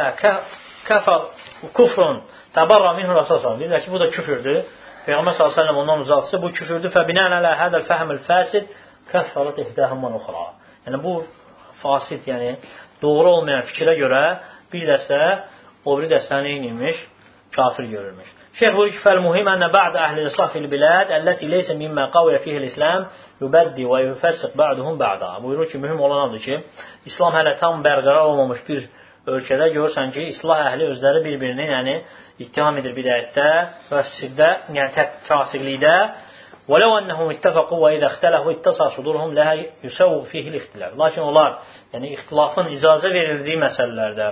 [SPEAKER 1] kufrun təbarra minhu rəsulullah. Deyirlər ki, bu da küfürdür. Peyğəmbər s.ə.v ondan uzaqsa, bu küfürdür. Fəbinən ələ hədəl fəhəmül fəsid kəffərat ihdəhəmmən uxra. Yəni, bu fasid, yəni doğru olmayan fikrə görə bir dəstə, o biri dəstə neyinmiş? Kafir görülmüş. Şeyx buyur ki, fəl-muhim ənə bə'də əhli-i sahil biləd əlləti leysə mimmə qavyə fihil-İslam yübəddi və yüfəssiq bə'duhum bə'da. Buyurur ki, mühüm olan odur ki, İslam hələ tam bərqərar olmamış bir ölkədə görürsən ki, islah əhli özləri bir-birini, yəni ittiham edir bidətdə, fəsiqdə, yəni fasiqlikdə. وَلَوْ أَنَّهُمْ اتَّفَقُوا وَإِذَا اخْتَلَفُوا اتَّصَى صُدُورُهُمْ لَهَا يُسَوُّ فِيهِ الْاِخْتِلَافِ. Lakin onlar, yəni ixtilafın icazə verildiyi məsələlərdə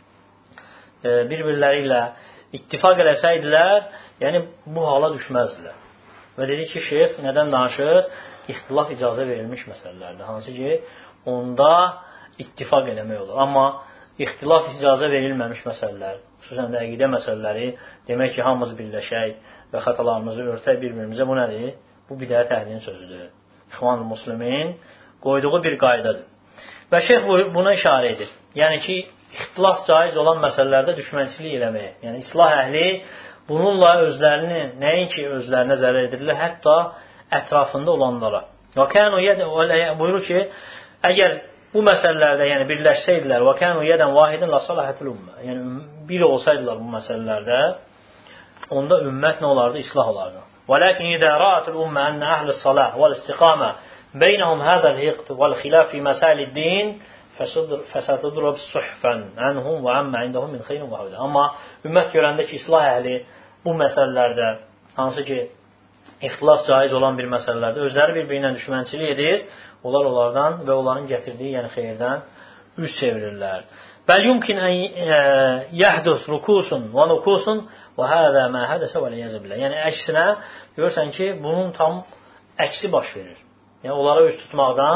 [SPEAKER 1] bir-birləri ilə ittifaq eləsəydilər, yəni bu hala düşməzdilər. Və dedi ki, şeyx nədən danışır? İxtilaf icazə verilmiş məsələlərdə. Hansı ki, onda ittifaq eləmək olur. Amma ixtilaf icazə verilməmiş məsələlər, xüsusən də əqidə məsələləri, demək ki, hamımız birləşək və xatalarımızı örtək bir-birimizə, bu nədir? Bu bidət əhlinin sözüdür. İxvan-ı Müslümin qoyduğu bir qaydadır. Və şeyx buna işarə edir. Yəni ki, ixtilaf caiz olan məsələlərdə düşmənçilik eləməyə. Yəni, islah əhli bununla özlərini, nəinki özlərinə zərər edirlər, hətta ətrafında olanlara. Buyurur ki, əgər bu məsələlərdə yəni, birləşsəydilər, وَكَانُوا يَدًا وَاحِدًا لَصَلَحَتِ الْأُمَّةِ. Yəni, bir olsaydılar bu məsələlərdə, onda ümmət nə olardı? İslah olardı. وَلَكِنْ إِذَا رَأَتُ الْأُمَّةِ أَنَّ أَهْلِ الصَّلَاحِ وَالْاِسْتِقَامَةِ بَيْنَهُمْ هَذَا الْحِقْتِ وَالْخِلَافِ فِي مَسَائِلِ الدِّينِ فَسَتُضْرَبْ صُحْفًا عَنْهُمْ وَعَمَّ عِنْدَهُمْ مِنْ خَيْرٍ وَهُدًى. Amma ümmət görəndə ki, islah əhli bu məsələlərdə, hansı ki, ixtilaf caiz olan bir məsələlərdə özləri bir-birinə düşmənçilik edir, onlar onlardan və onların gətirdiyi, yəni xeyirdən üz çevirirlər. Bəl yumkin ən yəhdus rukusun və nukusun və hədə mə hədəsə və ləyəzə bilə. Yəni, əksinə, görürsən ki, bunun tam əksi baş verir. Yəni, onlara üz tutmaqdan,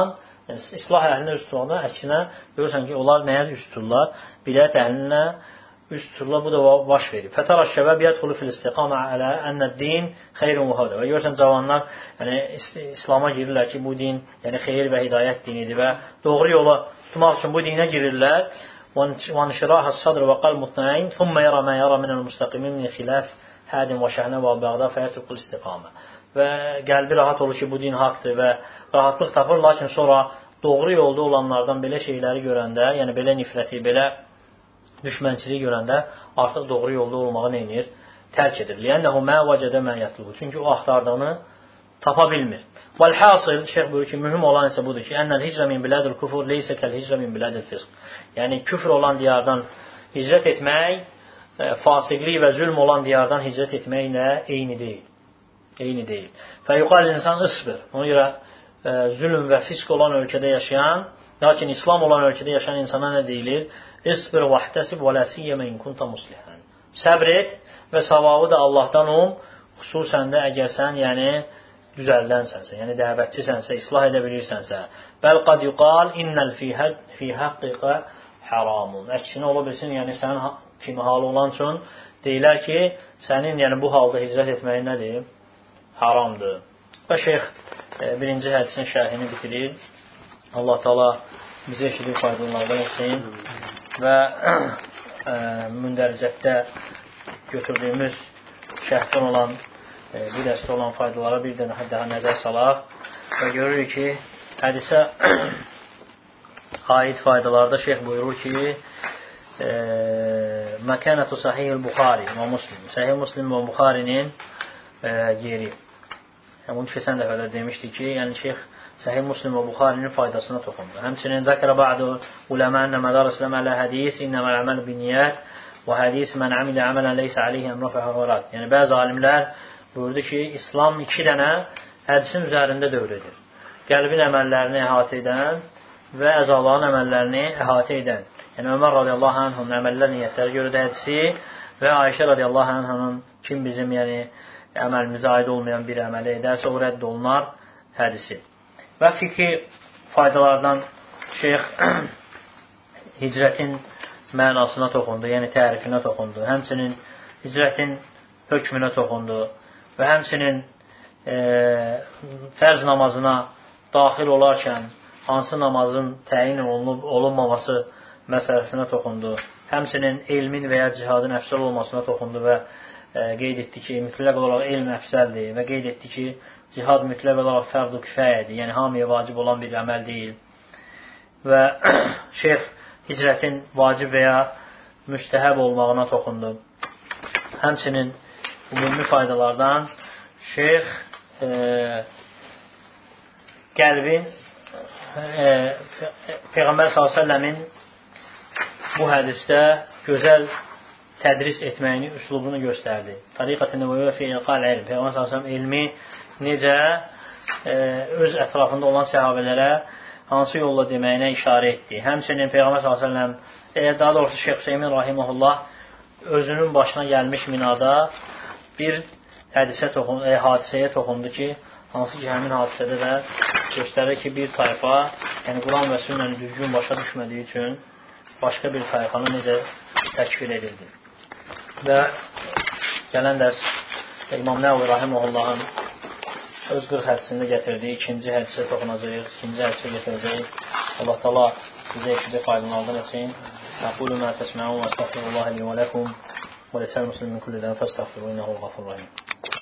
[SPEAKER 1] İslah əhlinə üst tutulanda əksinə görürsən ki, onlar nəyə üst tuturlar? Bidət əhlinə üst tuturlar, bu da baş verir. Fətər əş-şəbəb yədxulu fil istiqamə alə ənəd-din xeyrun və hudə. Və görürsən cavanlar İslama girirlər ki, bu din xeyir və hidayət dinidir və doğru yola tutmaq üçün bu dinə girirlər. وانشراح الصدر وقلب مطمئن ثم يرى ما يرى من المستقيمين من خلاف هاد وشحنة وبغضاء فيترك الاستقامة. Və qəlbi rahat olur ki, bu din haqdır və rahatlıq tapır, lakin sonra doğru yolda olanlardan belə şeyləri görəndə, yəni belə nifrəti, belə düşmənçiliyi görəndə artıq doğru yolda olmağı neynir? Tərk edir. لِيَنَّهُ مَا وَجَدَ مَا يَطْلُبُ. Çünki o axtardığını tapa bilmir. Vəl-hasıl, şeyx buyurur ki, mühüm olan isə budur ki, ənnəl hicrə min bilədil küfur leysə kəl hicrə min bilədil fisq. Yəni, küfr olan diyardan hicrət etmək, fasiqlik və zülm olan diyardan hicrət etməklə eyni deyil. Eyni deyil. Fəyuqal insan ısbir. Ona görə zülm və fisq olan ölkədə yaşayan, lakin İslam olan ölkədə yaşayan insana nə deyilir? İsbir vəhdəsib və ləsiyyəmə inkunta muslihən. Səbr et və savabı da Allahdan xüsusən də əgər sən, yəni, düzəldənsənsə, yəni dəvətçisənsə, islah edə bilirsənsə. Bəl qad yuqal innəl fi haqqiqə haramun. Əksinə ola bilsin, yəni sənin kimi halı olan üçün deyilər ki, sənin yəni bu halda hicrət etməyin nədir? Haramdır. Və şeyx birinci hədisin şərhini bitirir. Allah Teala bizə eşidib faydalardan etsin və mündəricətdə götürdüyümüz şərhdən olan bu dəstə olan faydalara bir daha nəzər salaq və görürük ki, hədisə aid faydalarda şeyx buyurur ki, Məkənətu Sahih-ül Buxari və Muslim. Sahih Muslim və Buxarinin yeri. Bunu keçən dəfə də demişdik ki, yəni şeyx Sahih Muslim və Buxarinin faydasına toxundu. Həmçinin zəkərə ba'du uləmə ənə mədar İslam ələ hədis, innəməl əməl biniyyət və hədis mən əmilə əmələn leysə aleyhi əmrafə həvarat. Yəni, bəzi alimlər buyurdu ki, İslam 2 dənə hədisin üzərində dövr edir. Qəlbin əməllərini əhatə edən və əzaların əməllərini əhatə edən. Yəni, Ömər radiyallahu anhunun əməllər niyyətləri görə də hədisi və Ayşə radiyallahu anhunun kim bizim əməlimizə aid olmayan bir əməli edərsə, o rədd olunar hədisi. Və fiqhi faydalardan şeyx hicrətin mənasına toxundu, yəni tərifinə toxundu. Həmçinin hicrətin hökmünə toxundu və həmçinin fərz namazına daxil olarkən hansı namazın təyin olunmaması məsələsinə toxundu. Həmçinin elmin və ya cihadın əfsəl olmasına toxundu və qeyd etdi ki, mütləq olaraq elm əfsəldir və qeyd etdi ki, cihad mütləq olaraq fərd-ü kifayədir, yəni hamıya vacib olan bir əməl deyil. Və şeyx hicrətin vacib və ya müstəhəb olmağına toxundu. Həmçinin ümumi faydalardan şeyx qəlbin Peyğəmbər s.ə.v-in bu hədisdə gözəl tədris etməyini, üslubunu göstərdi. Tariqat-ı Nəvəviyyə fi iqal ilm. Peyğəmbər s.ə.v elmi necə öz ətrafında olan səhabələrə hansı yolla deməyinə işarə etdi. Həmçinin Peyğəmbər s.ə.v daha doğrusu Şeyx Hüseymin rahiməhullah özünün başına gəlmiş minada bir hadisəyə toxundu ki, hansı ki həmin hadisədə də göstərir ki, bir tayfa, yəni Quran və sünnəni düzgün başa düşmədiyi üçün başqa bir tayfanı necə təkfir edildi. Və gələn dərs İmam Nəvvi rahiməhullahın öz 40 hədisində gətirdiyi ikinci hədisə toxunacaq, ikinci hədisə gətirəcək. Allah Teala bizə eşidib faydalardan etsin. Aqulu ma təsmə'un və estəğfirullah li və ləkum və lisəl muslimin kulli dən fəstəğfiru innəhu ğafurur rahim.